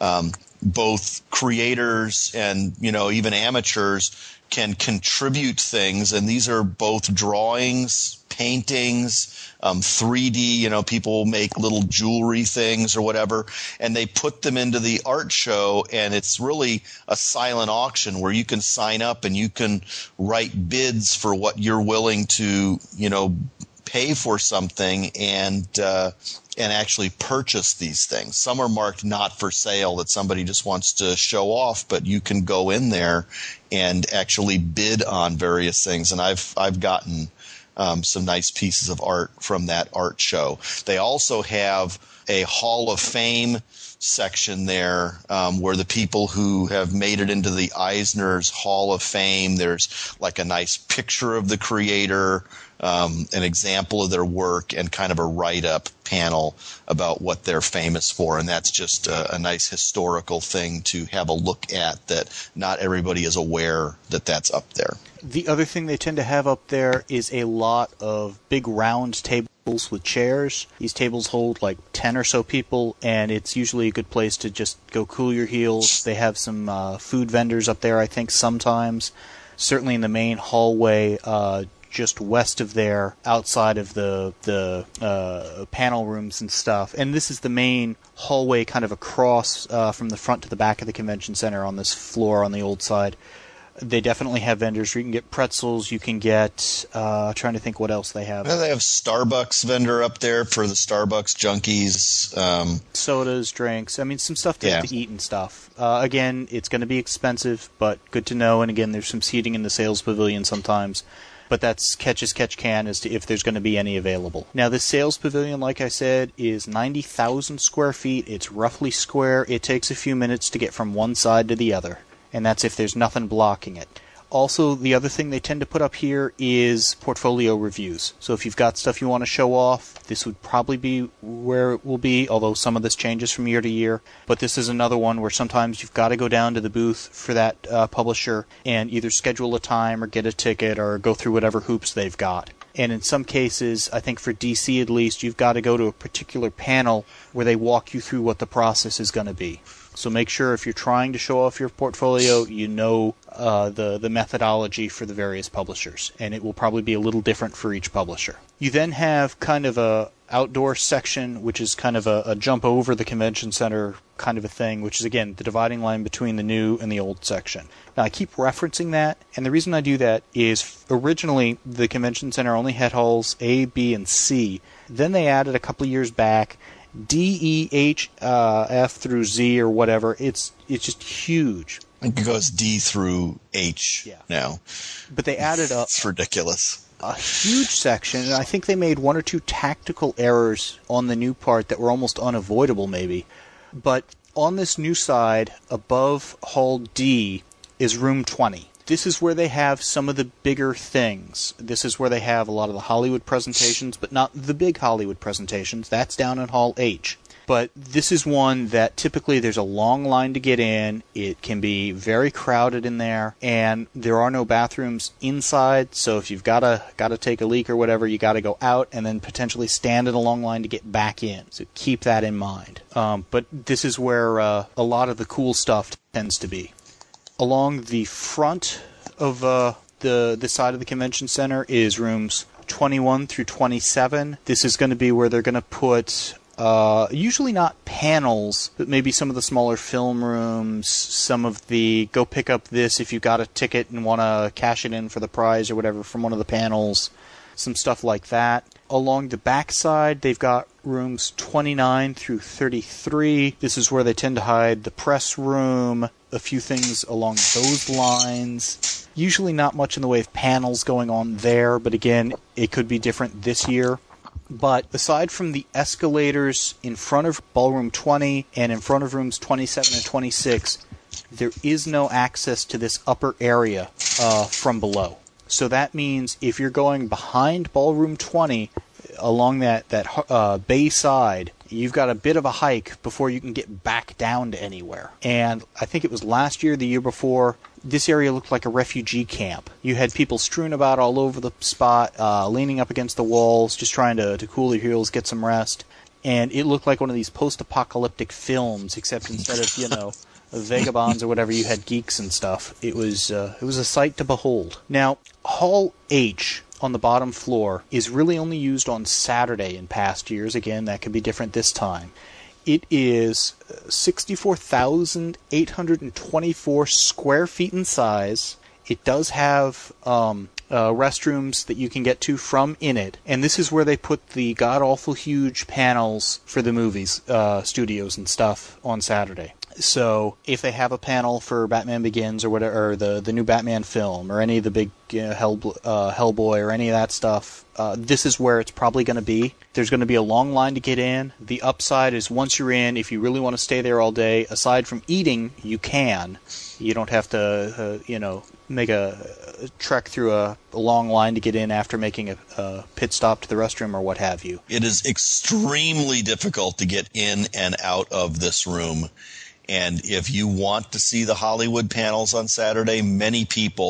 both creators and, even amateurs can contribute things. And these are both drawings, paintings, 3D, people make little jewelry things or whatever, and they put them into the art show, and it's really a silent auction where you can sign up and you can write bids for what you're willing to, pay for something and actually purchase these things. Some are marked not for sale that somebody just wants to show off, but you can go in there and actually bid on various things. And I've gotten some nice pieces of art from that art show. They also have a Hall of Fame section there where the people who have made it into the Eisner's Hall of Fame, there's like a nice picture of the creator, an example of their work, and kind of a write-up panel about what they're famous for. And that's just a nice historical thing to have a look at that not everybody is aware that that's up there. The other thing they tend to have up there is a lot of big round tables tables with chairs. These tables hold like 10 or so people, and it's usually a good place to just go cool your heels. They have some food vendors up there, I think, sometimes. Certainly in the main hallway, just west of there, outside of the panel rooms and stuff. And this is the main hallway kind of across from the front to the back of the convention center on this floor on the old side. They definitely have vendors where you can get pretzels, you can get, trying to think what else they have. Well, they have Starbucks vendor up there for the Starbucks junkies. Sodas, drinks, I mean, some stuff to eat and stuff. Again, it's going to be expensive, but good to know. And again, there's some seating in the sales pavilion sometimes. But that's catch as catch can as to if there's going to be any available. Now, this sales pavilion, like I said, is 90,000 square feet. It's roughly square. It takes a few minutes to get from one side to the other. And that's if there's nothing blocking it. Also, the other thing they tend to put up here is portfolio reviews. So if you've got stuff you want to show off, this would probably be where it will be, although some of this changes from year to year. But this is another one where sometimes you've got to go down to the booth for that publisher and either schedule a time or get a ticket or go through whatever hoops they've got. And in some cases, I think for DC at least, you've got to go to a particular panel where they walk you through what the process is going to be. So make sure if you're trying to show off your portfolio, you know the methodology for the various publishers. And it will probably be a little different for each publisher. You then have kind of a outdoor section, which is kind of a jump over the convention center kind of a thing, which is, again, the dividing line between the new and the old section. Now, I keep referencing that, and the reason I do that is originally the convention center only had halls A, B, and C. Then they added a couple of years back D, E, H, F through Z or whatever. It's just huge. It goes D through H now. But they added it's ridiculous. A huge section, and I think they made one or two tactical errors on the new part that were almost unavoidable maybe. But on this new side, above Hall D, is Room 20. This is where they have some of the bigger things. This is where they have a lot of the Hollywood presentations, but not the big Hollywood presentations. That's down in Hall H. But this is one that typically there's a long line to get in. It can be very crowded in there, and there are no bathrooms inside. So if you've got to take a leak or whatever, you got to go out and then potentially stand in a long line to get back in. So keep that in mind. But this is where a lot of the cool stuff tends to be. Along the front of the side of the convention center is rooms 21 through 27. This is going to be where they're going to put usually not panels, but maybe some of the smaller film rooms, some of the go pick up this if you got a ticket and want to cash it in for the prize or whatever from one of the panels, some stuff like that. Along the back side, they've got rooms 29 through 33. This is where they tend to hide the press room, a few things along those lines. Usually not much in the way of panels going on there, but again, it could be different this year. But aside from the escalators in front of Ballroom 20 and in front of rooms 27 and 26, there is no access to this upper area from below. So that means if you're going behind Ballroom 20 along that bay side, you've got a bit of a hike before you can get back down to anywhere. And I think it was last year, the year before, this area looked like a refugee camp. You had people strewn about all over the spot, leaning up against the walls, just trying to cool their heels, get some rest. And it looked like one of these post-apocalyptic films, except instead of, vagabonds or whatever, you had geeks and stuff. It was a sight to behold. Now, Hall H on the bottom floor is really only used on Saturday in past years. Again, that could be different this time. It is 64,824 square feet in size. It does have restrooms that you can get to from in it. And this is where they put the god-awful huge panels for the movies, studios and stuff on Saturday. So if they have a panel for Batman Begins or whatever, or the new Batman film, or any of the big Hellboy or any of that stuff, this is where it's probably going to be. There's going to be a long line to get in. The upside is once you're in, if you really want to stay there all day, aside from eating, you can. You don't have to, make a trek through a long line to get in after making a pit stop to the restroom or what have you. It is extremely difficult to get in and out of this room. And if you want to see the Hollywood panels on Saturday, many people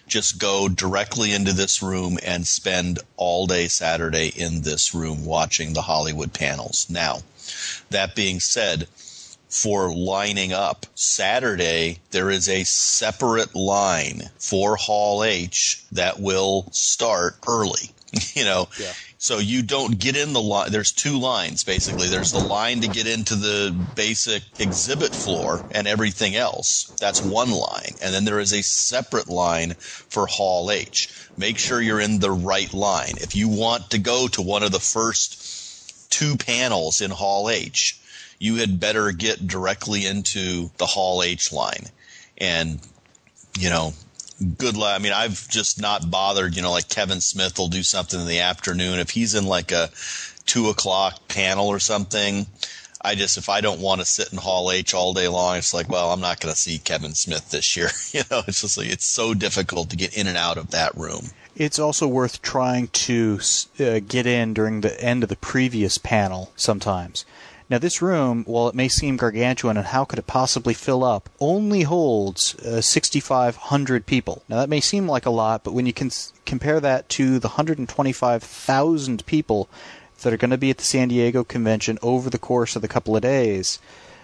just go directly into this room and spend all day Saturday in this room watching the Hollywood panels. Now, that being said, for lining up Saturday, there is a separate line for Hall H that will start early. Yeah. So you don't get in the line. There's two lines, basically. There's the line to get into the basic exhibit floor and everything else. That's one line. And then there is a separate line for Hall H. Make sure you're in the right line. If you want to go to one of the first two panels in Hall H, you had better get directly into the Hall H line. And, good luck. I mean, I've just not bothered, like Kevin Smith will do something in the afternoon. If he's in like a 2:00 panel or something, if I don't want to sit in Hall H all day long, it's like, well, I'm not going to see Kevin Smith this year. It's just like, it's so difficult to get in and out of that room. It's also worth trying to get in during the end of the previous panel sometimes. Now, this room, while it may seem gargantuan and how could it possibly fill up, only holds 6,500 people. Now, that may seem like a lot, but when you compare that to the 125,000 people that are going to be at the San Diego convention over the course of the couple of days,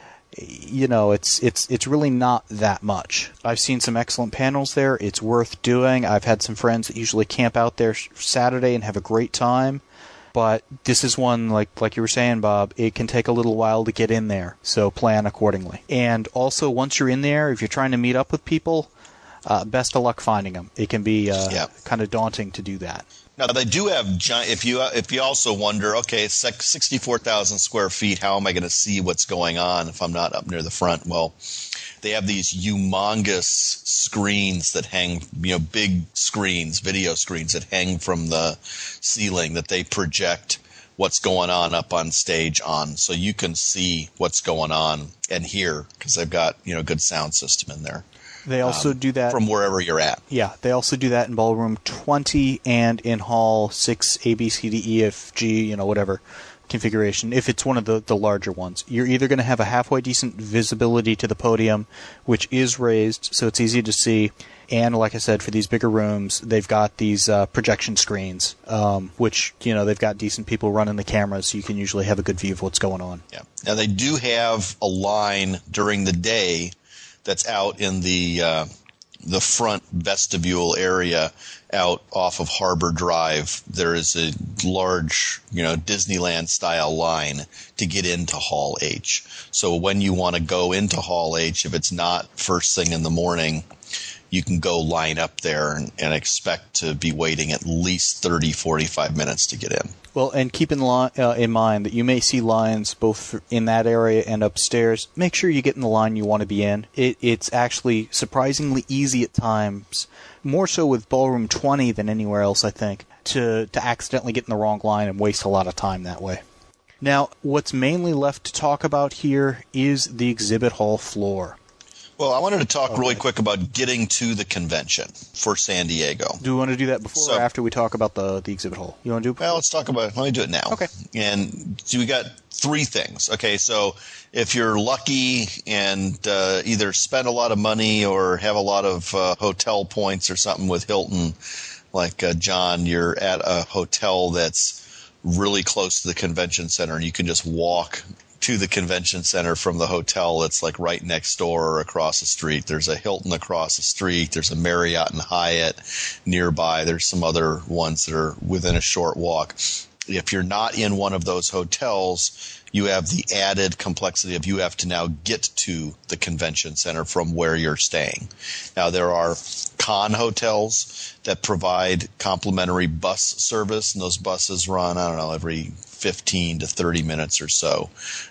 it's really not that much. I've seen some excellent panels there. It's worth doing. I've had some friends that usually camp out there Saturday and have a great time. But this is one, like you were saying, Bob, it can take a little while to get in there, so plan accordingly. And also, once you're in there, if you're trying to meet up with people, best of luck finding them. It can be kind of daunting to do that. Now, they do have giant. If you also wonder, okay, it's like 64,000 square feet. How am I going to see what's going on if I'm not up near the front? Well, they have these humongous screens that hang, big screens, video screens that hang from the ceiling that they project what's going on up on stage on, so you can see what's going on and hear, because they've got good sound system in there. They also do that from wherever you're at. Yeah, they also do that in Ballroom 20 and in Hall 6, A, B, C, D, E, F, G, whatever configuration. If it's one of the larger ones, you're either going to have a halfway decent visibility to the podium, which is raised, so it's easy to see. And like I said, for these bigger rooms, they've got these projection screens, which, they've got decent people running the cameras, so you can usually have a good view of what's going on. Yeah. Now, they do have a line during the day that's out in the front vestibule area out off of Harbor Drive. There is a large, Disneyland-style line to get into Hall H. So when you want to go into Hall H, if it's not first thing in the morning, you can go line up there and expect to be waiting at least 30, 45 minutes to get in. Well, and keep in mind that you may see lines both in that area and upstairs. Make sure you get in the line you want to be in. It's actually surprisingly easy at times, more so with Ballroom 20 than anywhere else, I think, to accidentally get in the wrong line and waste a lot of time that way. Now, what's mainly left to talk about here is the exhibit hall floor. Well, I wanted to talk really quick about getting to the convention for San Diego. Do we want to do that before or after we talk about the exhibit hall? You want to do it before? Well, let's talk about it. Let me do it now. Okay. And we got three things. Okay, so if you're lucky and either spend a lot of money or have a lot of hotel points or something with Hilton, like John, you're at a hotel that's really close to the convention center and you can just walk to the convention center from the hotel that's like right next door or across the street. There's a Hilton across the street. There's a Marriott and Hyatt nearby. There's some other ones that are within a short walk. If you're not in one of those hotels, you have the added complexity of you have to now get to the convention center from where you're staying. Now, there are con hotels that provide complimentary bus service, and those buses run, every 15 to 30 minutes or so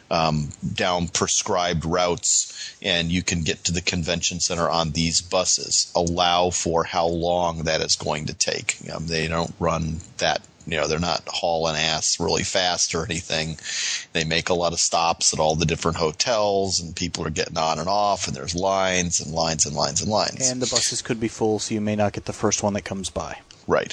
down prescribed routes, and you can get to the convention center on these buses. Allow for how long that is going to take. They don't run that. They're not hauling ass really fast or anything. They make a lot of stops at all the different hotels, and people are getting on and off, and there's lines and lines and lines and lines. And the buses could be full, so you may not get the first one that comes by. Right.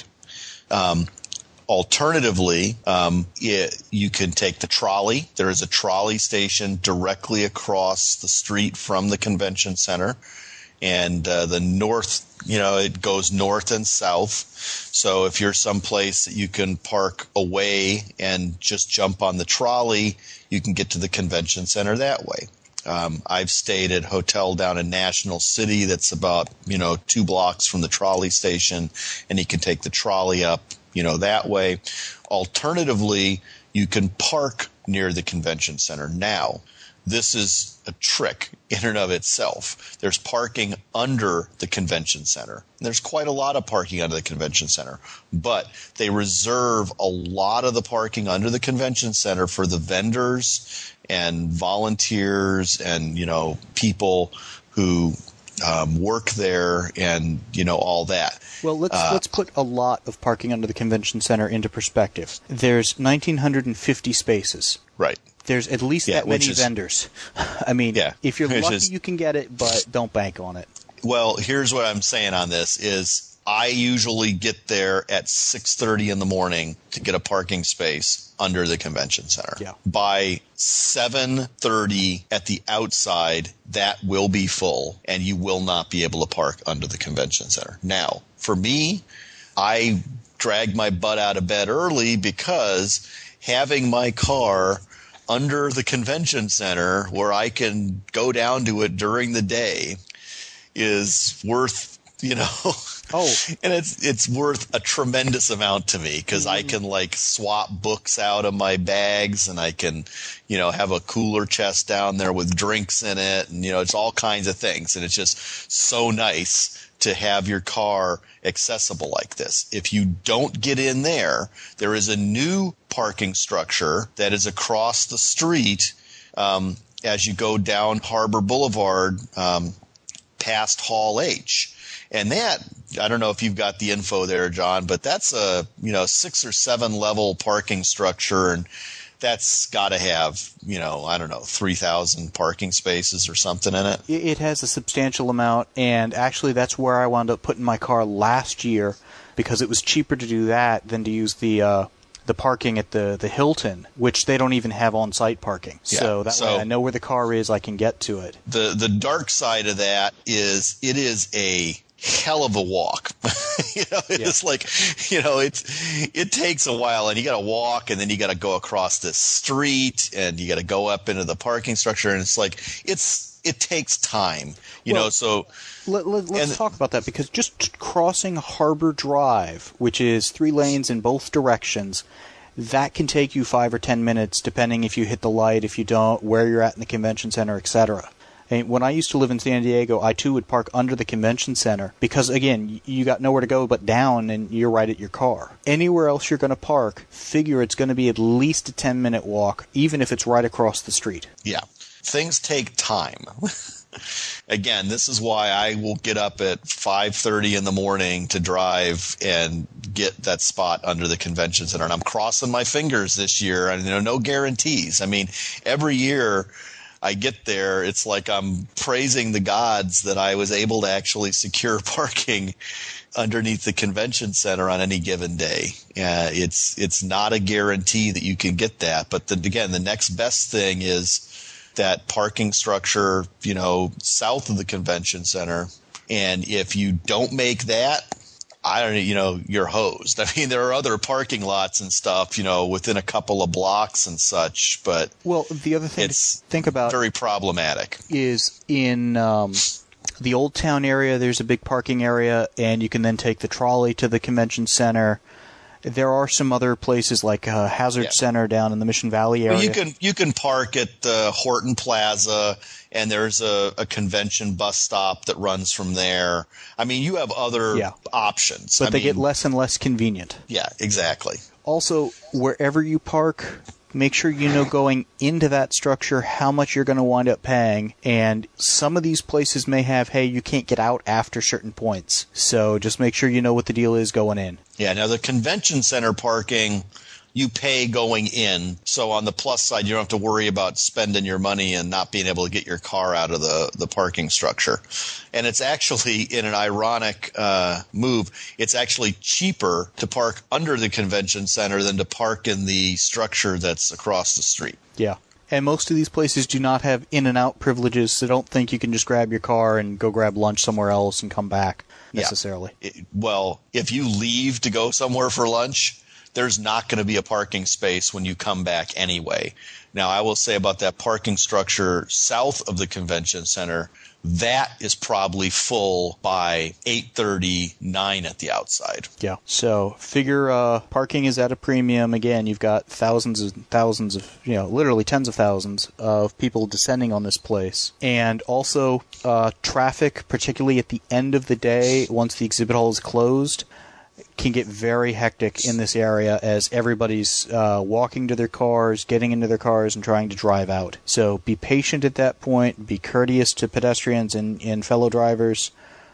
Alternatively, you can take the trolley. There is a trolley station directly across the street from the convention center. And the north, it goes north and south. So if you're someplace that you can park away and just jump on the trolley, you can get to the convention center that way. I've stayed at a hotel down in National City that's about, 2 blocks from the trolley station, and you can take the trolley up, that way. Alternatively, you can park near the convention center. Now, this is a trick in and of itself. There's parking under the convention center. There's quite a lot of parking under the convention center, but they reserve a lot of the parking under the convention center for the vendors and volunteers and, people who work there and, all that. Well, let's put a lot of parking under the convention center into perspective. There's 1,950 spaces. Right. There's at least that many vendors. I mean, if you're lucky, you can get it, but don't bank on it. Well, here's what I'm saying on this is I usually get there at 6:30 in the morning to get a parking space under the convention center. Yeah. By 7:30 at the outside, that will be full, and you will not be able to park under the convention center. Now, for me, I drag my butt out of bed early because having my car under the convention center where I can go down to it during the day is worth, and it's worth a tremendous amount to me because I can swap books out of my bags and I can, have a cooler chest down there with drinks in it and, it's all kinds of things. And it's just so nice to have your car accessible like this. If you don't get in there, there is a new parking structure that is across the street as you go down Harbor Boulevard past Hall H. And that, I don't know if you've got the info there, John, but that's a 6 or 7 level parking structure, and that's got to have 3,000 parking spaces or something in it. It has a substantial amount, and actually that's where I wound up putting my car last year because it was cheaper to do that than to use the parking at the Hilton, which they don't even have on-site parking. Yeah. So that way I know where the car is, I can get to it. The dark side of that is it is a hell of a walk. It's it takes a while, and you got to walk, and then you got to go across this street, and you got to go up into the parking structure, and it takes time, so. Let's talk about that, because just crossing Harbor Drive, which is 3 lanes in both directions, that can take you 5 or 10 minutes, depending if you hit the light, if you don't, where you're at in the convention center, etc. And when I used to live in San Diego, I too would park under the convention center because, again, you got nowhere to go but down, and you're right at your car. Anywhere else you're going to park, figure it's going to be at least a 10-minute walk, even if it's right across the street. Yeah. Things take time. Again, this is why I will get up at 5:30 in the morning to drive and get that spot under the convention center. And I'm crossing my fingers this year, and no guarantees. I mean, every year I get there, it's like I'm praising the gods that I was able to actually secure parking underneath the convention center on any given day. It's not a guarantee that you can get that, but again, the next best thing is that parking structure, south of the convention center. And if you don't make that, you're hosed. I mean, there are other parking lots and stuff, within a couple of blocks and such, but the other thing to think about very problematic is in the Old Town area, there's a big parking area, and you can then take the trolley to the convention center. There are some other places like Hazard Center down in the Mission Valley area. Well, you can park at Horton Plaza, and there's a convention bus stop that runs from there. I mean, you have other options. But they get less and less convenient. Yeah, exactly. Also, wherever you park, make sure you know going into that structure how much you're going to wind up paying. And some of these places may have, hey, you can't get out after certain points. So just make sure you know what the deal is going in. Yeah, now the convention center parking, you pay going in. So on the plus side, you don't have to worry about spending your money and not being able to get your car out of the parking structure. And it's actually, in an ironic move, it's actually cheaper to park under the convention center than to park in the structure that's across the street. Yeah. And most of these places do not have in-and-out privileges, so don't think you can just grab your car and go grab lunch somewhere else and come back necessarily. Well, if you leave to go somewhere for lunch, there's not going to be a parking space when you come back anyway. Now, I will say about that parking structure south of the convention center, that is probably full by 8:30, 9 at the outside. Yeah. So figure parking is at a premium. Again, you've got thousands and thousands of, literally tens of thousands of people descending on this place. And also traffic, particularly at the end of the day, once the exhibit hall is closed, can get very hectic in this area as everybody's walking to their cars, getting into their cars, and trying to drive out. So be patient at that point. Be courteous to pedestrians and fellow drivers,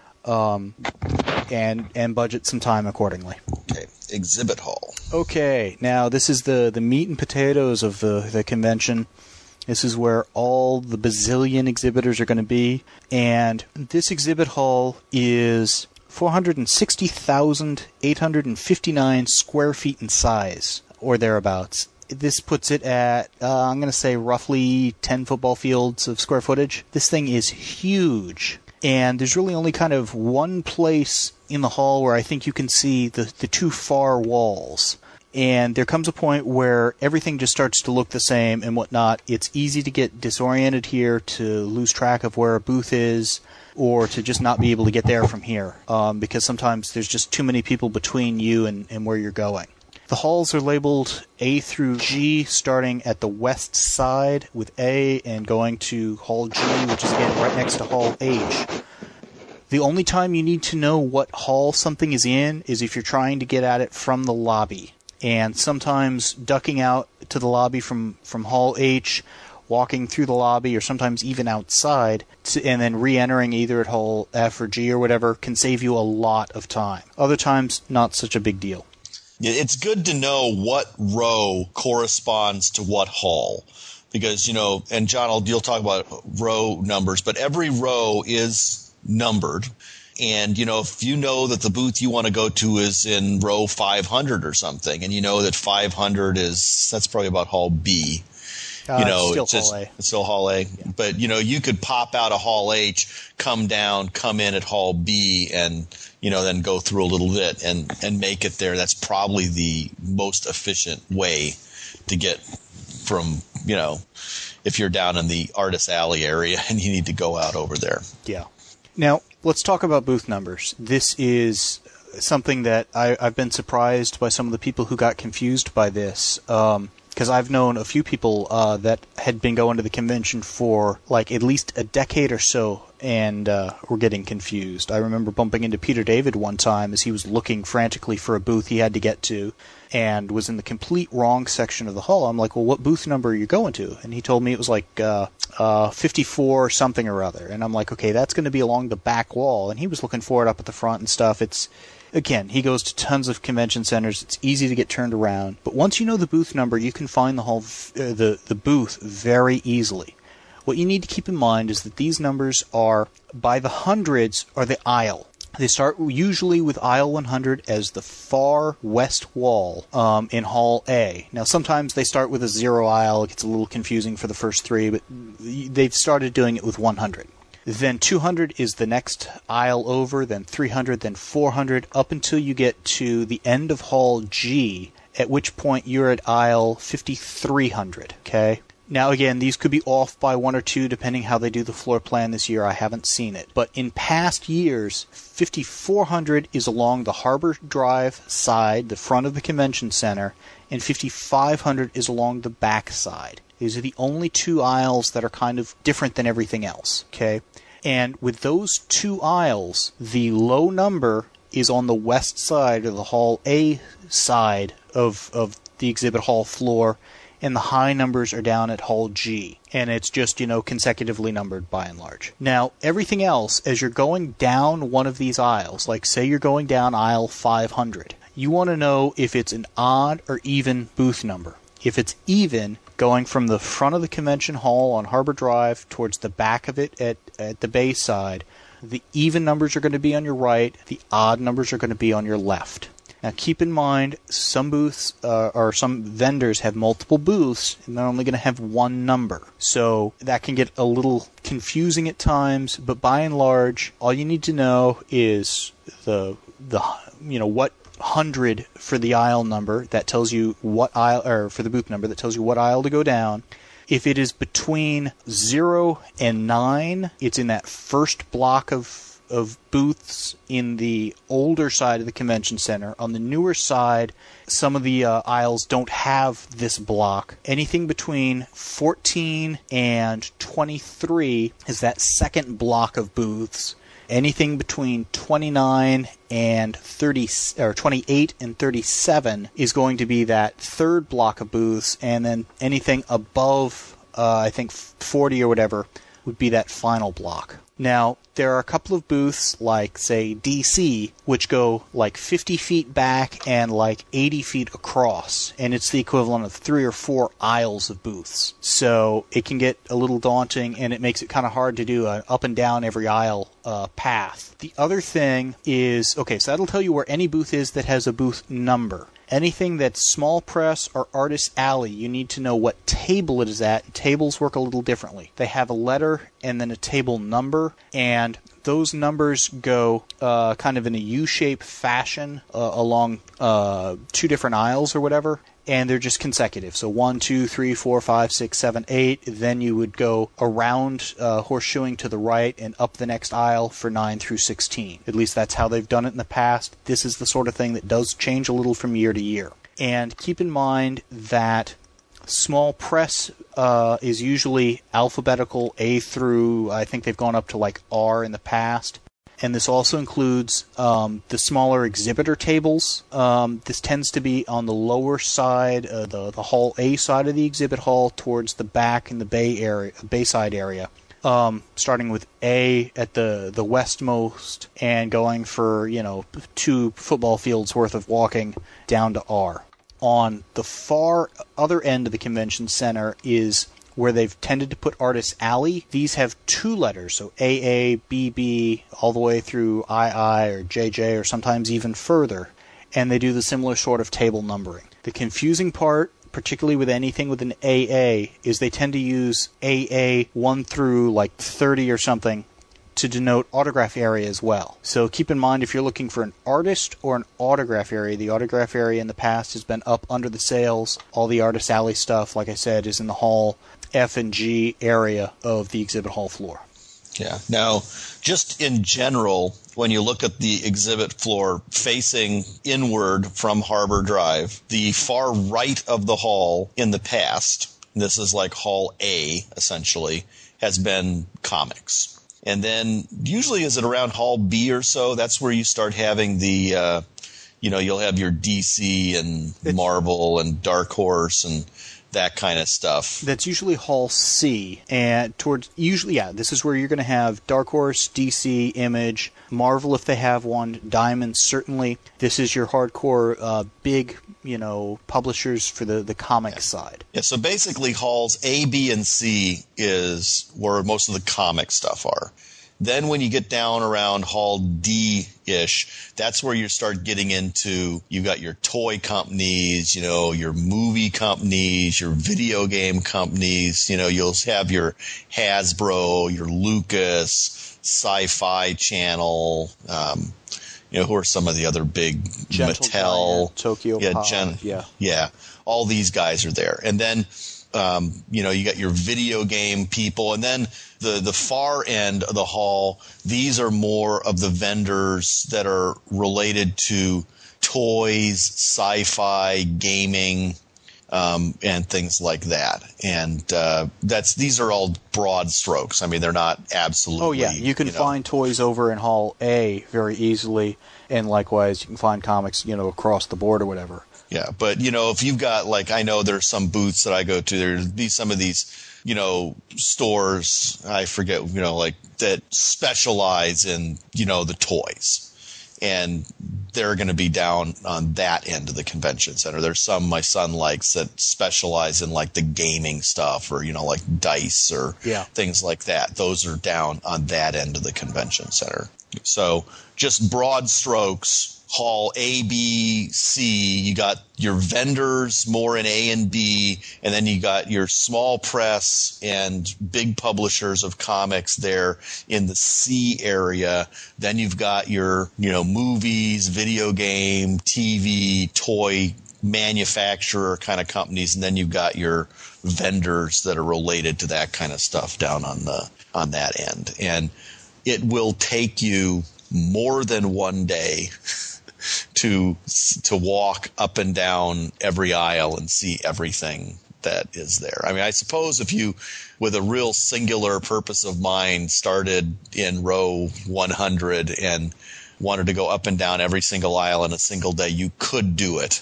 and budget some time accordingly. Okay, exhibit hall. Okay, now this is the meat and potatoes of the convention. This is where all the bazillion exhibitors are going to be. And this exhibit hall is 460,859 square feet in size, or thereabouts. This puts it at, I'm going to say, roughly 10 football fields of square footage. This thing is huge. And there's really only kind of one place in the hall where I think you can see the two far walls. And there comes a point where everything just starts to look the same and whatnot. It's easy to get disoriented here, to lose track of where a booth is, or to just not be able to get there from here, because sometimes there's just too many people between you and where you're going. The halls are labeled A through G, starting at the west side with A and going to Hall G, which is again right next to Hall H. The only time you need to know what hall something is in is if you're trying to get at it from the lobby. And sometimes ducking out to the lobby from Hall H, walking through the lobby, or sometimes even outside, and then re-entering either at Hall F or G or whatever, can save you a lot of time. Other times, not such a big deal. It's good to know what row corresponds to what hall. Because, and John, you'll talk about row numbers, but every row is numbered. And, if you know that the booth you want to go to is in row 500 or something, and you know that 500 that's probably about Hall B. It's still Hall A. It's still Hall A. Yeah. But, you could pop out of Hall H, come down, come in at Hall B, and, then go through a little bit and make it there. That's probably the most efficient way to get from, if you're down in the Artist Alley area and you need to go out over there. Yeah. Now, let's talk about booth numbers. This is something that I've been surprised by some of the people who got confused by this. Because I've known a few people that had been going to the convention for like at least a decade or so and were getting confused. I remember bumping into Peter David one time as he was looking frantically for a booth he had to get to and was in the complete wrong section of the hall. I'm like, well, what booth number are you going to? And he told me it was like 54 something or other. And I'm like, okay, that's going to be along the back wall. And he was looking for it up at the front and stuff. Again, he goes to tons of convention centers. It's easy to get turned around. But once you know the booth number, you can find the booth very easily. What you need to keep in mind is that these numbers are, by the hundreds, are the aisle. They start usually with aisle 100 as the far west wall in Hall A. Now, sometimes they start with a zero aisle. It gets a little confusing for the first three, but they've started doing it with 100. Then 200 is the next aisle over, then 300, then 400, up until you get to the end of Hall G, at which point you're at aisle 5300, okay? Now, again, these could be off by one or two, depending how they do the floor plan this year. I haven't seen it. But in past years, 5400 is along the Harbor Drive side, the front of the convention center, and 5500 is along the back side. These are the only two aisles that are kind of different than everything else, okay? And with those two aisles, the low number is on the west side, or the Hall A side of the exhibit hall floor, and the high numbers are down at Hall G. And it's just, consecutively numbered by and large. Now, everything else, as you're going down one of these aisles, like say you're going down aisle 500, you want to know if it's an odd or even booth number. If it's even, going from the front of the convention hall on Harbor Drive towards the back of it at the bay side, the even numbers are going to be on your right, the odd numbers are going to be on your left. Now, keep in mind, some booths or some vendors have multiple booths, and they're only going to have one number. So that can get a little confusing at times, but by and large, all you need to know is the what 100 for the aisle number that tells you what aisle, or for the booth number that tells you what aisle to go down. If it is between 0 and 9, it's in that first block of booths in the older side of the convention center. On the newer side, some of the aisles don't have this block. Anything between 14 and 23 is that second block of booths. Anything between 29 and 30, or 28 and 37 is going to be that third block of booths, and then anything above, I think 40 or whatever, would be that final block. Now, there are a couple of booths, like, say, DC, which go like 50 feet back and like 80 feet across, and it's the equivalent of 3 or 4 aisles of booths. So it can get a little daunting, and it makes it kind of hard to do an up and down every aisle path. The other thing is, okay, so that'll tell you where any booth is that has a booth number. Anything that's small press or artist alley, you need to know what table it is at. Tables work a little differently. They have a letter and then a table number, and those numbers go kind of in a U-shaped fashion along 2 different aisles or whatever, and they're just consecutive. So 1, 2, 3, 4, 5, 6, 7, 8. Then you would go around horseshoeing to the right and up the next aisle for 9 through 16. At least that's how they've done it in the past. This is the sort of thing that does change a little from year to year. And keep in mind that small press is usually alphabetical A through, I think they've gone up to like R in the past. And this also includes the smaller exhibitor tables. This tends to be on the lower side, the Hall A side of the exhibit hall, towards the back in the Bayside area. Starting with A at the westmost and going for 2 football fields worth of walking down to R. On the far other end of the convention center is where they've tended to put Artist Alley. These have 2 letters, so AA, BB, all the way through II or JJ, or sometimes even further, and they do the similar sort of table numbering. The confusing part, particularly with anything with an AA, is they tend to use AA 1 through like 30 or something to denote autograph area as well. So keep in mind, if you're looking for an artist or an autograph area, the autograph area in the past has been up under the sales. All the Artist Alley stuff, like I said, is in the Hall F and G area of the exhibit hall floor. Yeah. Now, just in general, when you look at the exhibit floor facing inward from Harbor Drive, the far right of the hall in the past, this is like Hall A essentially, has been comics. And then usually is it around Hall B or so? That's where you start having the, you'll have your DC and Marvel and Dark Horse and that kind of stuff. That's usually Hall C, and this is where you're going to have Dark Horse, DC, Image, Marvel if they have one, Diamond certainly. This is your hardcore big, publishers for the comic side. Yeah, so basically Halls A, B, and C is where most of the comic stuff are. Then when you get down around Hall D-ish, that's where you start getting into, you've got your toy companies, your movie companies, your video game companies, you'll have your Hasbro, your Lucas, Sci-Fi Channel, who are some of the other big, Gentle Mattel, Giant, Tokyo Pop, yeah, all these guys are there. And then you got your video game people, and then the far end of the hall, these are more of the vendors that are related to toys, sci-fi, gaming, and things like that. And these are all broad strokes. I mean, they're not absolutely. Oh yeah, you can find toys over in Hall A very easily, and likewise you can find comics, across the board or whatever. Yeah, but, if you've got, I know there's some booths that I go to, there'd be some of these, stores, I forget, that specialize in, the toys. And they're going to be down on that end of the convention center. There's some my son likes that specialize in, the gaming stuff or, dice or things like that. Those are down on that end of the convention center. So just broad strokes. hall A, B, C. You got your vendors more in A and B, and then you got your small press and big publishers of comics there in the C area. Then you've got your, movies, video game, TV, toy manufacturer kind of companies, and then you've got your vendors that are related to that kind of stuff down on that end. And it will take you more than one day to walk up and down every aisle and see everything that is there. I mean, I suppose if you, with a real singular purpose of mind, started in row 100 and wanted to go up and down every single aisle in a single day, you could do it.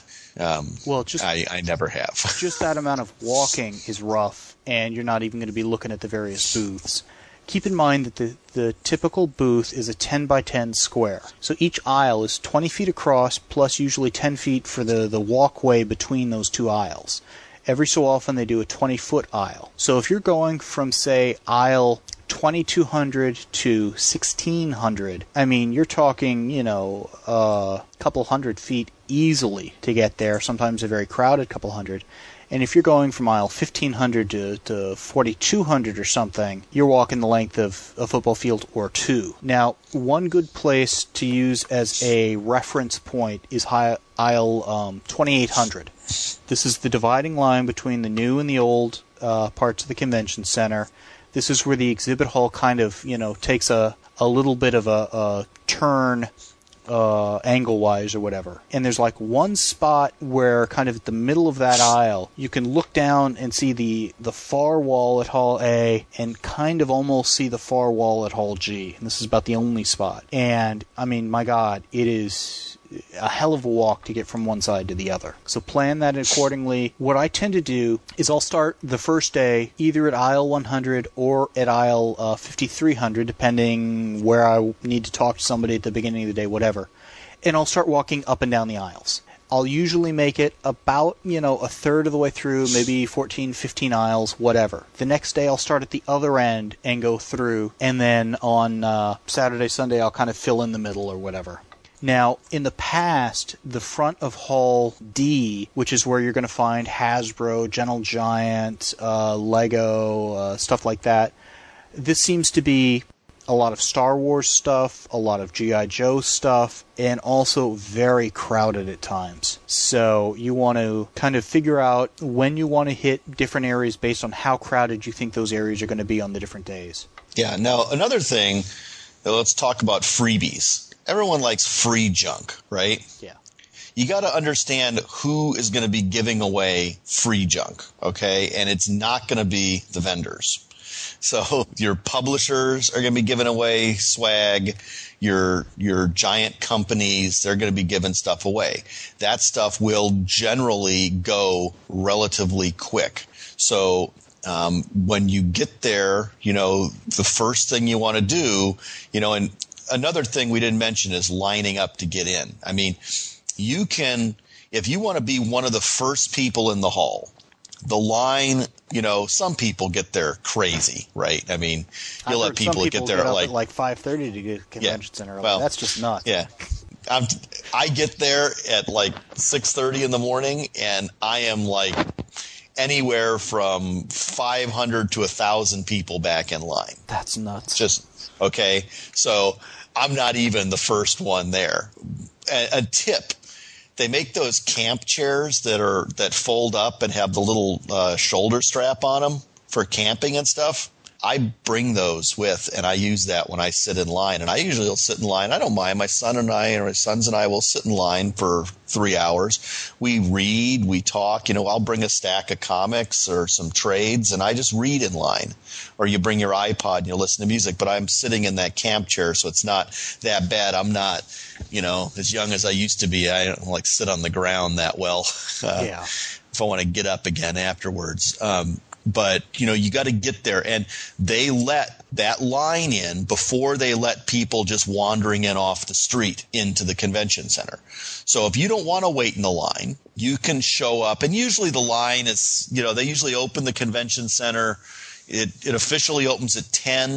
I never have. Just that amount of walking is rough, and you're not even going to be looking at the various booths. Keep in mind that the typical booth is a 10 by 10 square. So each aisle is 20 feet across, plus usually 10 feet for the walkway between those two aisles. Every so often they do a 20-foot aisle. So if you're going from, say, aisle 2200 to 1600, I mean, you're talking, a couple hundred feet easily to get there. Sometimes a very crowded couple hundred. And if you're going from aisle 1500 to 4200 or something, you're walking the length of a football field or two. Now, one good place to use as a reference point is aisle 2800. This is the dividing line between the new and the old parts of the convention center. This is where the exhibit hall kind of, takes a little bit of a turn angle-wise or whatever. And there's like one spot where kind of at the middle of that aisle, you can look down and see the far wall at Hall A and kind of almost see the far wall at Hall G. And this is about the only spot. And, I mean, my God, it is a hell of a walk to get from one side to the other. So plan that accordingly. What I tend to do is I'll start the first day either at aisle 100 or at aisle 5300, depending where I need to talk to somebody at the beginning of the day, whatever. And I'll start walking up and down the aisles. I'll usually make it about, a third of the way through, maybe 14, 15 aisles, whatever. The next day I'll start at the other end and go through, and then on Saturday, Sunday I'll kind of fill in the middle or whatever. Now, in the past, the front of Hall D, which is where you're going to find Hasbro, Gentle Giant, Lego, stuff like that, this seems to be a lot of Star Wars stuff, a lot of G.I. Joe stuff, and also very crowded at times. So you want to kind of figure out when you want to hit different areas based on how crowded you think those areas are going to be on the different days. Yeah, now another thing, let's talk about freebies. Everyone likes free junk, right? Yeah. You got to understand who is going to be giving away free junk, okay? And it's not going to be the vendors. So your publishers are going to be giving away swag. Your giant companies, they're going to be giving stuff away. That stuff will generally go relatively quick. So when you get there, the first thing you want to do, and another thing we didn't mention is lining up to get in. I mean, you can, if you want to be one of the first people in the hall, the line, some people get there crazy, right? I mean, you'll let people get there at like 5:30 to get to convention center. Well, that's just nuts. Yeah. I get there at like 6:30 in the morning, and I am like anywhere from 500 to 1,000 people back in line. That's nuts. Just, okay. So I'm not even the first one there. A tip. They make those camp chairs that fold up and have the little shoulder strap on them for camping and stuff. I bring those with, and I use that when I sit in line. And I usually will sit in line. I don't mind. My sons and I will sit in line for 3 hours. We read, we talk. I'll bring a stack of comics or some trades, and I just read in line. Or you bring your iPod and you listen to music. But I'm sitting in that camp chair, so it's not that bad. I'm not, as young as I used to be. I don't like sit on the ground that well. Yeah. If I want to get up again afterwards. But, you got to get there. And they let that line in before they let people just wandering in off the street into the convention center. So if you don't want to wait in the line, you can show up. And usually the line is, they usually open the convention center. It officially opens at 10.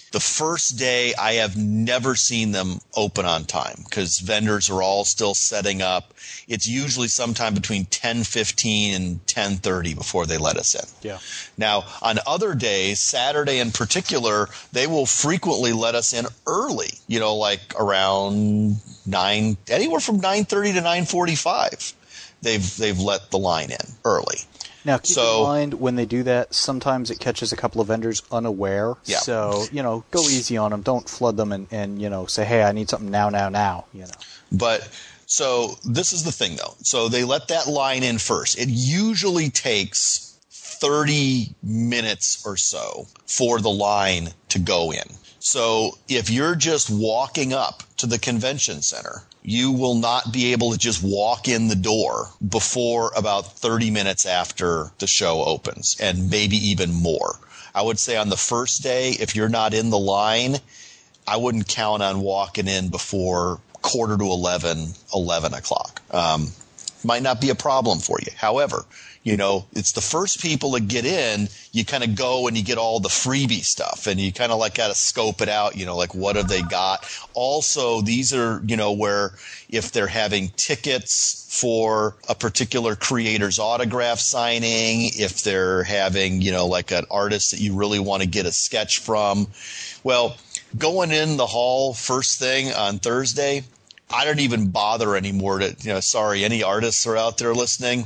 The first day, I have never seen them open on time because vendors are all still setting up. It's usually sometime between 10:15 and 10:30 before they let us in. Yeah. Now, on other days, Saturday in particular, they will frequently let us in early, like around anywhere from 9:30 to 9:45. They've let the line in early. Now, keep in mind, when they do that, sometimes it catches a couple of vendors unaware. Yeah. So, go easy on them. Don't flood them and say, hey, I need something now. But, so this is the thing, though. So they let that line in first. It usually takes 30 minutes or so for the line to go in. So if you're just walking up to the convention center, you will not be able to just walk in the door before about 30 minutes after the show opens, and maybe even more. I would say on the first day, if you're not in the line, I wouldn't count on walking in before 11 o'clock. Might not be a problem for you. However, it's the first people to get in, you kind of go and you get all the freebie stuff and you kind of got to scope it out, like what have they got? Also, these are, where if they're having tickets for a particular creator's autograph signing, if they're having, like an artist that you really want to get a sketch from. Well, going in the hall first thing on Thursday, I don't even bother anymore to, sorry, any artists are out there listening.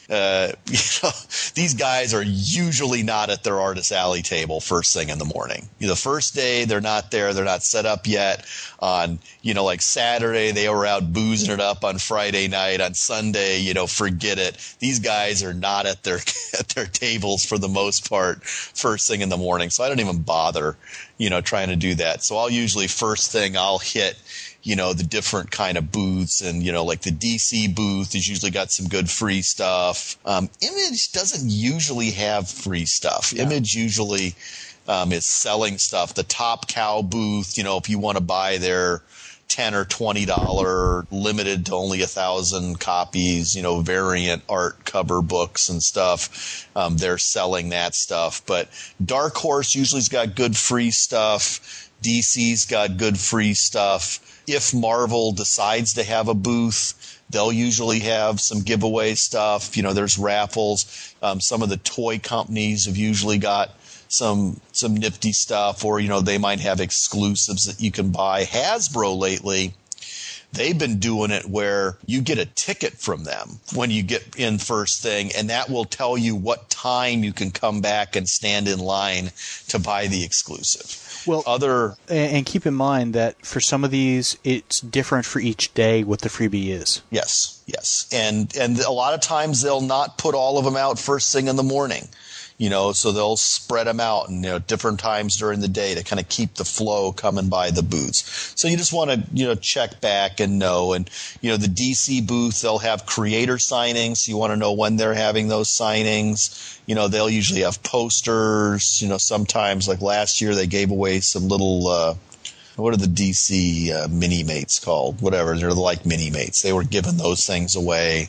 These guys are usually not at their artist alley table first thing in the morning. The first day they're not there, they're not set up yet. On like Saturday they were out boozing it up. On Friday night, on Sunday, forget it. These guys are not at their tables for the most part first thing in the morning. So I don't even bother, trying to do that. So I'll usually first thing I'll hit the different kind of booths, and, like the DC booth has usually got some good free stuff. Image doesn't usually have free stuff. Yeah. Image usually is selling stuff. The Top Cow booth, if you want to buy their $10 or $20 limited to only 1,000 copies, variant art cover books and stuff, they're selling that stuff. But Dark Horse usually's got good free stuff. DC's got good free stuff. If Marvel decides to have a booth, they'll usually have some giveaway stuff. There's raffles. Some of the toy companies have usually got some nifty stuff, or, they might have exclusives that you can buy. Hasbro lately, they've been doing it where you get a ticket from them when you get in first thing, and that will tell you what time you can come back and stand in line to buy the exclusive. Well, and keep in mind that for some of these, it's different for each day what the freebie is. Yes. And a lot of times they'll not put all of them out first thing in the morning. So they'll spread them out and, different times during the day to kind of keep the flow coming by the booths. So you just want to, check back and know. And, the DC booth, they'll have creator signings. So you want to know when they're having those signings. They'll usually have posters. Sometimes, like last year, they gave away some little, what are the DC mini-mates called? Whatever. They're like mini-mates. They were giving those things away.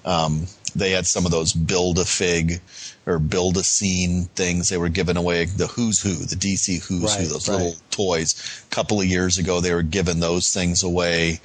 They had some of those Build-A-Fig or Build-A-Scene things. They were giving away the Who's Who, the DC Who's Who, those little toys. A couple of years ago, they were giving those things away.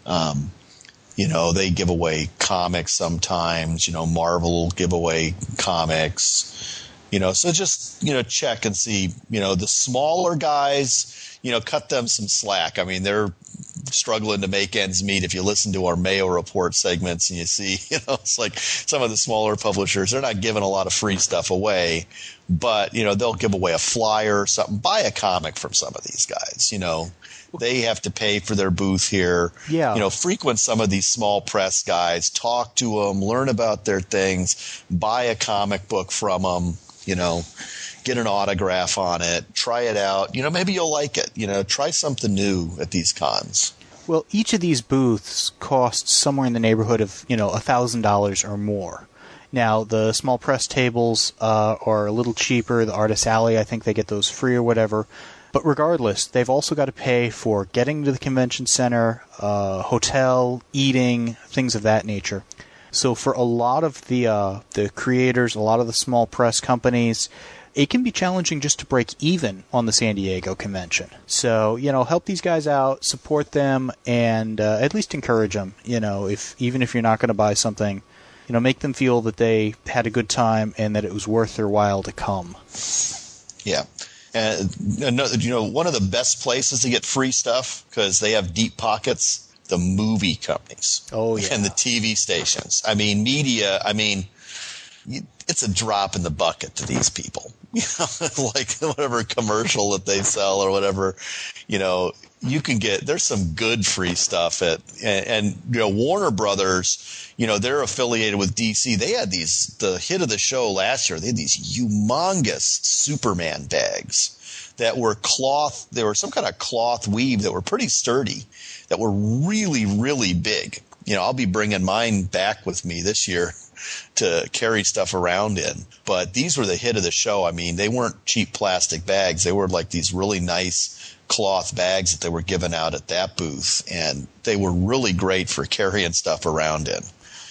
They give away comics sometimes. Marvel will give away comics. So just, check and see. The smaller guys, cut them some slack. I mean, they're struggling to make ends meet. If you listen to our Mayo Report segments and you see, it's like some of the smaller publishers, they're not giving a lot of free stuff away, but, they'll give away a flyer or something. Buy a comic from some of these guys, They have to pay for their booth here. Yeah. Frequent some of these small press guys, talk to them, learn about their things, buy a comic book from them, get an autograph on it, try it out. Maybe you'll like it. Try something new at these cons. Well, each of these booths costs somewhere in the neighborhood of, $1,000 or more. Now, the small press tables are a little cheaper. The Artist Alley, I think they get those free or whatever. But regardless, they've also got to pay for getting to the convention center, hotel, eating, things of that nature. So for a lot of the creators, a lot of the small press companies, it can be challenging just to break even on the San Diego convention. So, help these guys out, support them, and at least encourage them. Even if you're not going to buy something, make them feel that they had a good time and that it was worth their while to come. Yeah. And one of the best places to get free stuff, because they have deep pockets, the movie companies. Oh, yeah. And the TV stations. I mean, media, it's a drop in the bucket to these people. Like whatever commercial that they sell or whatever, you can get, there's some good free stuff and Warner Brothers, they're affiliated with DC. They had the hit of the show last year. They had these humongous Superman bags that were cloth. They were some kind of cloth weave that were pretty sturdy, that were really, really big. I'll be bringing mine back with me this year to carry stuff around in. But these were the hit of the show. I mean, they weren't cheap plastic bags. They were like these really nice cloth bags that they were giving out at that booth. And they were really great for carrying stuff around in.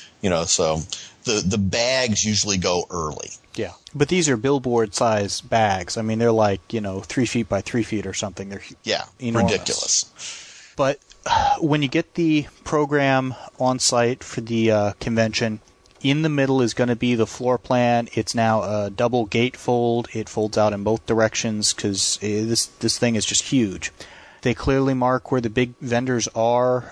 So the bags usually go early. Yeah. But these are billboard size bags. I mean, they're like, 3 feet by 3 feet or something. They're enormous. Ridiculous. But when you get the program on site for the convention, in the middle is going to be the floor plan. It's now a double gatefold. It folds out in both directions because this thing is just huge. They clearly mark where the big vendors are.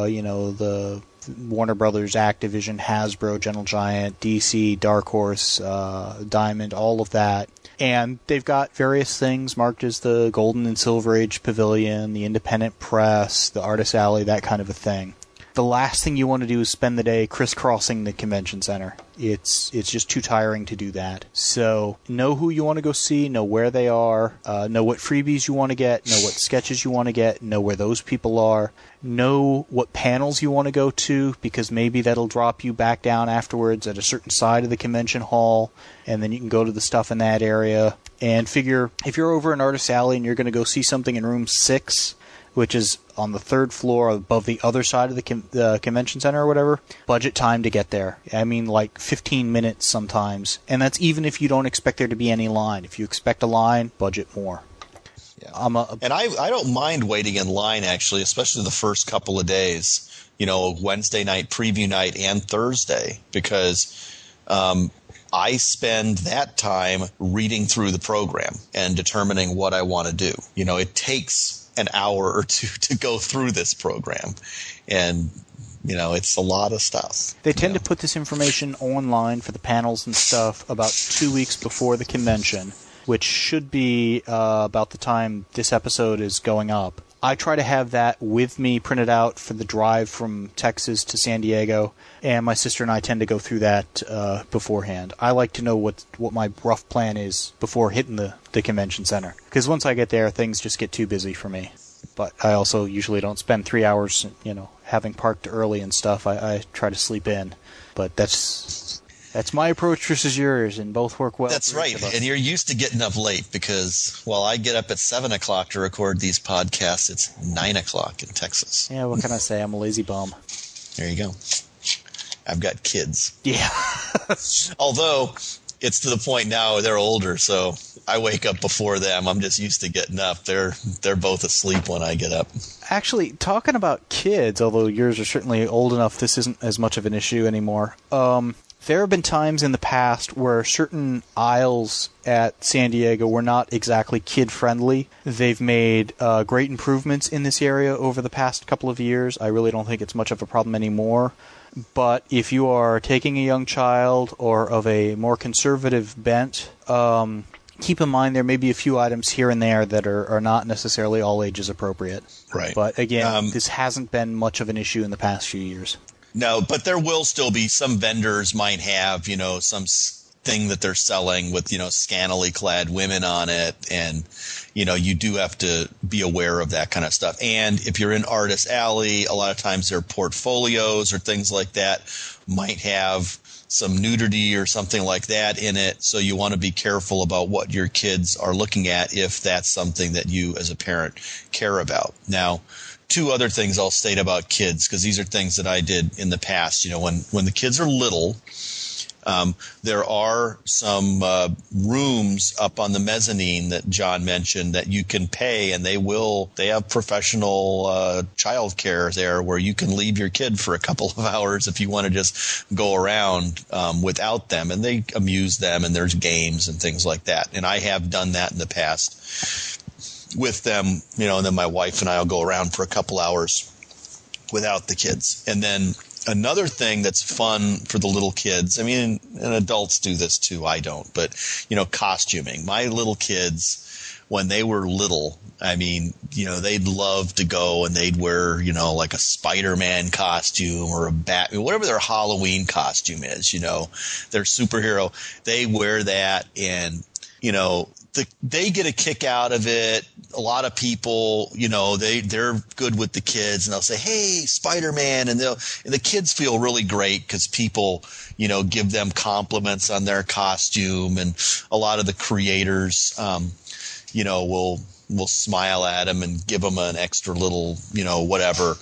The Warner Brothers, Activision, Hasbro, Gentle Giant, DC, Dark Horse, Diamond, all of that. And they've got various things marked as the Golden and Silver Age Pavilion, the Independent Press, the Artist Alley, that kind of a thing. The last thing you want to do is spend the day crisscrossing the convention center. It's just too tiring to do that. So know who you want to go see, know where they are, know what freebies you want to get, know what sketches you want to get, know where those people are, know what panels you want to go to, because maybe that'll drop you back down afterwards at a certain side of the convention hall, and then you can go to the stuff in that area. And figure, if you're over in Artist Alley and you're going to go see something in room 6, which is on the 3rd floor above the other side of the convention center or whatever, budget time to get there. I mean, like 15 minutes sometimes. And that's even if you don't expect there to be any line. If you expect a line, budget more. Yeah. And I don't mind waiting in line, actually, especially the first couple of days, Wednesday night, preview night, and Thursday, because I spend that time reading through the program and determining what I want to do. It takes an hour or two to go through this program, and it's a lot of stuff. They tend to put this information online for the panels and stuff about 2 weeks before the convention, which should be about the time this episode is going up. I try to have that with me printed out for the drive from Texas to San Diego, and my sister and I tend to go through that beforehand. I like to know what my rough plan is before hitting the convention center, because once I get there, things just get too busy for me. But I also usually don't spend 3 hours, having parked early and stuff. I try to sleep in, but that's my approach versus yours, and both work well. That's right. And you're used to getting up late because while I get up at 7 o'clock to record these podcasts, it's 9 o'clock in Texas. Yeah, what can I say? I'm a lazy bum. There you go. I've got kids. Yeah. Although it's to the point now they're older, so I wake up before them. I'm just used to getting up. They're both asleep when I get up. Actually, talking about kids, although yours are certainly old enough, this isn't as much of an issue anymore. There have been times in the past where certain aisles at San Diego were not exactly kid-friendly. They've made great improvements in this area over the past couple of years. I really don't think it's much of a problem anymore. But if you are taking a young child or of a more conservative bent, keep in mind there may be a few items here and there that are not necessarily all ages appropriate. Right. But again, this hasn't been much of an issue in the past few years. No, but there will still be some vendors might have, some thing that they're selling with, scantily clad women on it. And, you do have to be aware of that kind of stuff. And if you're in Artist Alley, a lot of times their portfolios or things like that might have some nudity or something like that in it. So you want to be careful about what your kids are looking at if that's something that you as a parent care about. Now, 2 other things I'll state about kids, because these are things that I did in the past. When the kids are little There are some rooms up on the mezzanine that John mentioned that you can pay, and they have professional child care there where you can leave your kid for a couple of hours if you want to just go around without them, and they amuse them, and there's games and things like that. And I have done that in the past with them, and then my wife and I will go around for a couple hours without the kids. And then another thing that's fun for the little kids, I mean, and adults do this too, I don't, but, costuming. My little kids, when they were little, I mean, they'd love to go and they'd wear, like a Spider-Man costume or a Batman, whatever their Halloween costume is, their superhero. They wear that and, they get a kick out of it. A lot of people, they're good with the kids and they'll say, "Hey, Spider-Man," and the kids feel really great because people, give them compliments on their costume, and a lot of the creators, will smile at them and give them an extra little, whatever,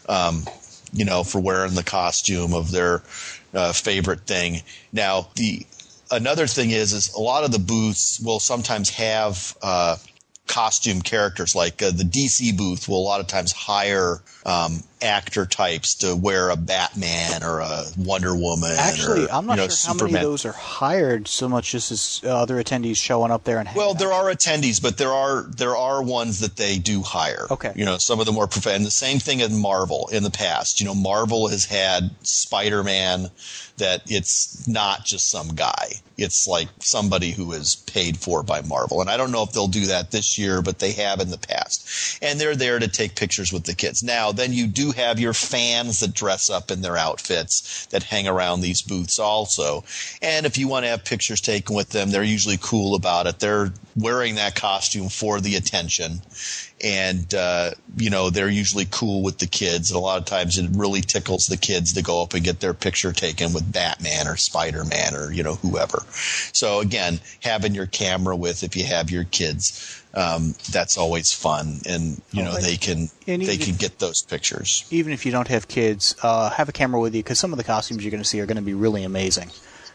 for wearing the costume of their favorite thing. Now, another thing is a lot of the booths will sometimes have costume characters, like the DC booth will a lot of times hire actor types to wear a Batman or a Wonder Woman. Actually, I'm not sure Superman. How many of those are hired so much as other attendees showing up there and hanging out. There are attendees, but there are ones that they do hire. Okay. Some of them are professional. And the same thing in Marvel in the past. Marvel has had Spider-Man that it's not just some guy. It's like somebody who is paid for by Marvel. And I don't know if they'll do that this year, but they have in the past. And they're there to take pictures with the kids. Now, then you do have your fans that dress up in their outfits that hang around these booths also. And if you want to have pictures taken with them, they're usually cool about it. They're wearing that costume for the attention. And, they're usually cool with the kids. And a lot of times it really tickles the kids to go up and get their picture taken with Batman or Spider-Man or, whoever. So, again, having your camera with if you have your kids, that's always fun. And, they can get those pictures. Even if you don't have kids, have a camera with you because some of the costumes you're going to see are going to be really amazing.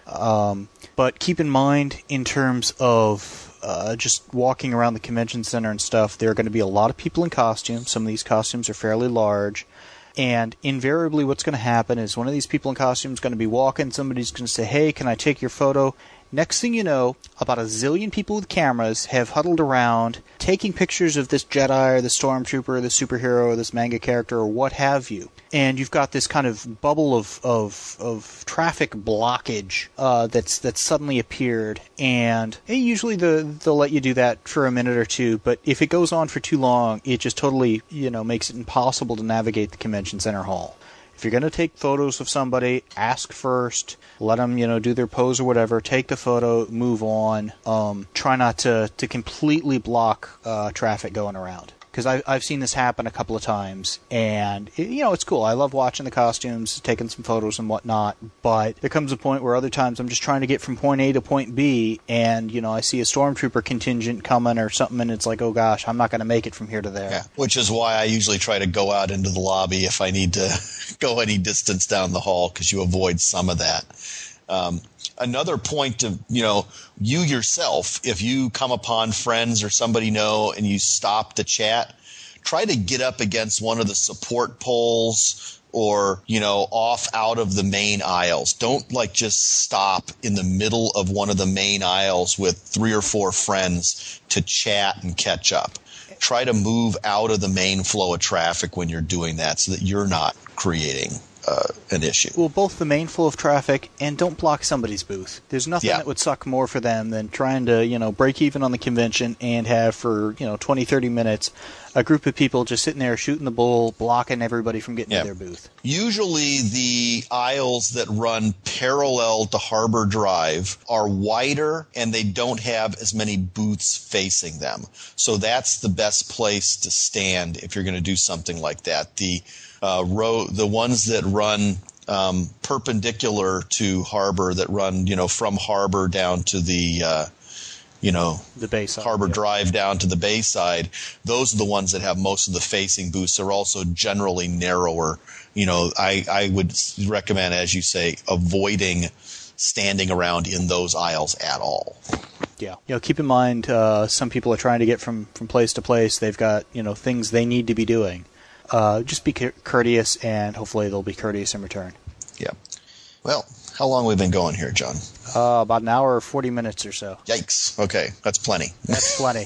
But keep in mind, in terms of just walking around the convention center and stuff, there are going to be a lot of people in costumes. Some of these costumes are fairly large. And invariably what's going to happen is one of these people in costumes is going to be walking. Somebody's going to say, "Hey, can I take your photo?" Next thing you know, about a zillion people with cameras have huddled around, taking pictures of this Jedi or the Stormtrooper or the superhero or this manga character or what have you. And you've got this kind of bubble of traffic blockage that's suddenly appeared. And usually they'll let you do that for a minute or two, but if it goes on for too long, it just totally makes it impossible to navigate the convention center hall. If you're going to take photos of somebody, ask first, let them, do their pose or whatever, take the photo, move on. Try not to completely block traffic going around. Because I've seen this happen a couple of times, and it's cool. I love watching the costumes, taking some photos and whatnot, but there comes a point where other times I'm just trying to get from point A to point B, and I see a Stormtrooper contingent coming or something, and it's like, oh gosh, I'm not going to make it from here to there. Yeah, which is why I usually try to go out into the lobby if I need to go any distance down the hall, because you avoid some of that. Another point of, you yourself, if you come upon friends or somebody and you stop to chat, try to get up against one of the support poles or, off out of the main aisles. Don't just stop in the middle of one of the main aisles with 3 or 4 friends to chat and catch up. Try to move out of the main flow of traffic when you're doing that so that you're not creating an issue. Well, both the main flow of traffic and don't block somebody's booth. There's nothing that would suck more for them than trying to, break even on the convention and have for, 20, 30 minutes a group of people just sitting there shooting the bull, blocking everybody from getting to their booth. Usually the aisles that run parallel to Harbor Drive are wider and they don't have as many booths facing them. So that's the best place to stand if you're going to do something like that. The ones that run perpendicular to Harbor, that run from Harbor down to the Bayside, Harbor Drive down to the Bayside, those are the ones that have most of the facing booths. They're also generally narrower. I would recommend, as you say, avoiding standing around in those aisles at all. Yeah. Keep in mind, some people are trying to get from place to place. They've got, things they need to be doing. Just be courteous, and hopefully they'll be courteous in return. Yeah. Well, how long have we been going here, John? About an hour or 40 minutes or so. Yikes. Okay, that's plenty. That's plenty.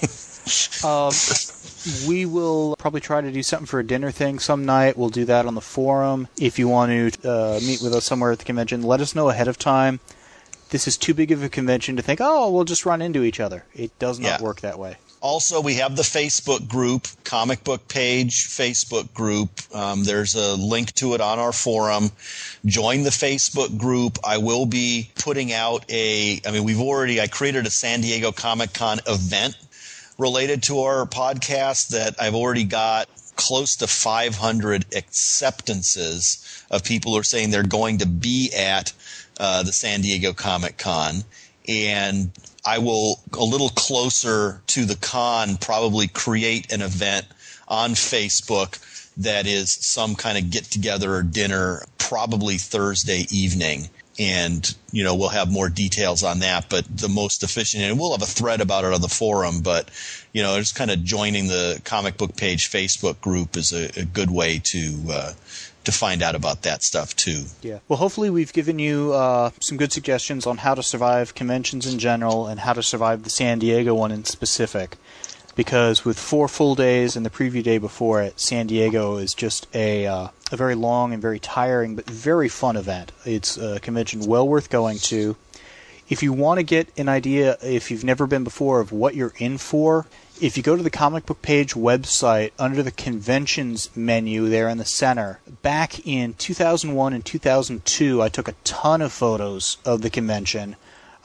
We will probably try to do something for a dinner thing some night. We'll do that on the forum. If you want to meet with us somewhere at the convention, let us know ahead of time. This is too big of a convention to think, we'll just run into each other. It does not work that way. Also, we have the Facebook group, Comic Book Page Facebook group. There's a link to it on our forum. Join the Facebook group. I will be putting out I created a San Diego Comic-Con event related to our podcast that I've already got close to 500 acceptances of people who are saying they're going to be at the San Diego Comic-Con. And I will, a little closer to the con, probably create an event on Facebook that is some kind of get-together or dinner, probably Thursday evening. And, we'll have more details on that. But the most efficient, and we'll have a thread about it on the forum, but, just kind of joining the Comic Book Page Facebook group is a good way to find out about that stuff too. Yeah. Well, hopefully we've given you some good suggestions on how to survive conventions in general and how to survive the San Diego one in specific. Because with 4 full days and the preview day before it, San Diego is just a very long and very tiring but very fun event. It's a convention well worth going to. If you want to get an idea, if you've never been before, of what you're in for, if you go to the Comic Book Page website, under the Conventions menu there in the center, back in 2001 and 2002, I took a ton of photos of the convention.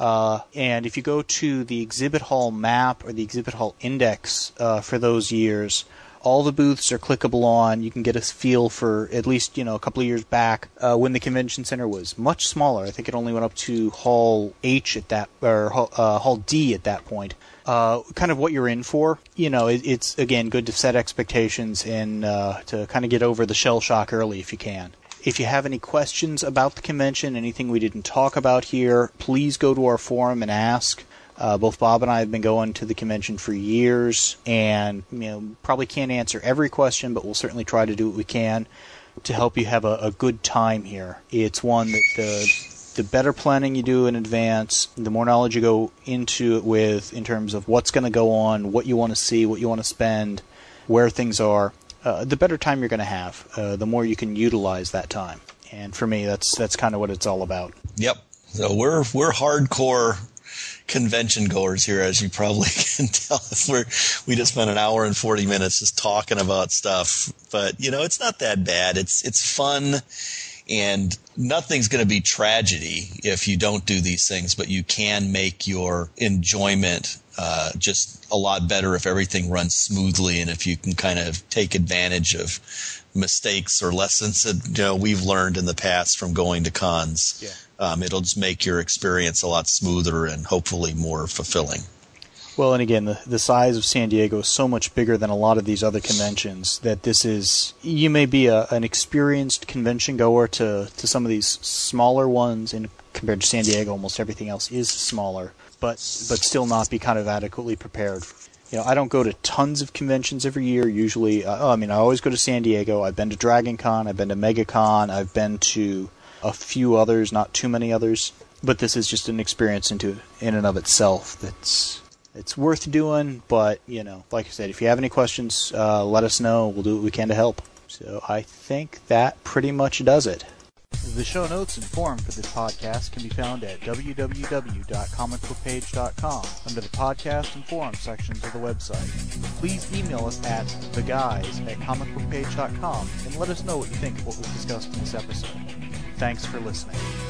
And if you go to the exhibit hall map or the exhibit hall index for those years, all the booths are clickable on. You can get a feel for, at least, a couple of years back, when the convention center was much smaller. I think it only went up to Hall H at that, or Hall D at that point. Kind of what you're in for. It's, again, good to set expectations and to kind of get over the shell shock early if you can. If you have any questions about the convention, anything we didn't talk about here, please go to our forum and ask. Both Bob and I have been going to the convention for years, and probably can't answer every question, but we'll certainly try to do what we can to help you have a good time here. It's one that the better planning you do in advance, the more knowledge you go into it with in terms of what's going to go on, what you want to see, what you want to spend, where things are, the better time you're going to have, the more you can utilize that time. And for me, that's kind of what it's all about. Yep. So we're hardcore convention goers here, as you probably can tell. We just spent an hour and 40 minutes just talking about stuff. But, it's not that bad. It's fun, and nothing's going to be tragedy if you don't do these things, but you can make your enjoyment just a lot better if everything runs smoothly and if you can kind of take advantage of mistakes or lessons that we've learned in the past from going to cons. Yeah. It'll just make your experience a lot smoother and hopefully more fulfilling. Well, and again, the size of San Diego is so much bigger than a lot of these other conventions that you may be an experienced convention goer to some of these smaller ones, and compared to San Diego, almost everything else is smaller, but still not be kind of adequately prepared. I don't go to tons of conventions every year. Usually, I always go to San Diego. I've been to Dragon Con, I've been to MegaCon, I've been to a few others, not too many others. But this is just an experience in and of itself it's worth doing. But, like I said, if you have any questions, let us know. We'll do what we can to help. So I think that pretty much does it. The show notes and forum for this podcast can be found at www.comicbookpage.com under the podcast and forum sections of the website. Please email us at theguys@comicbookpage.com and let us know what you think of what was discussed in this episode. Thanks for listening.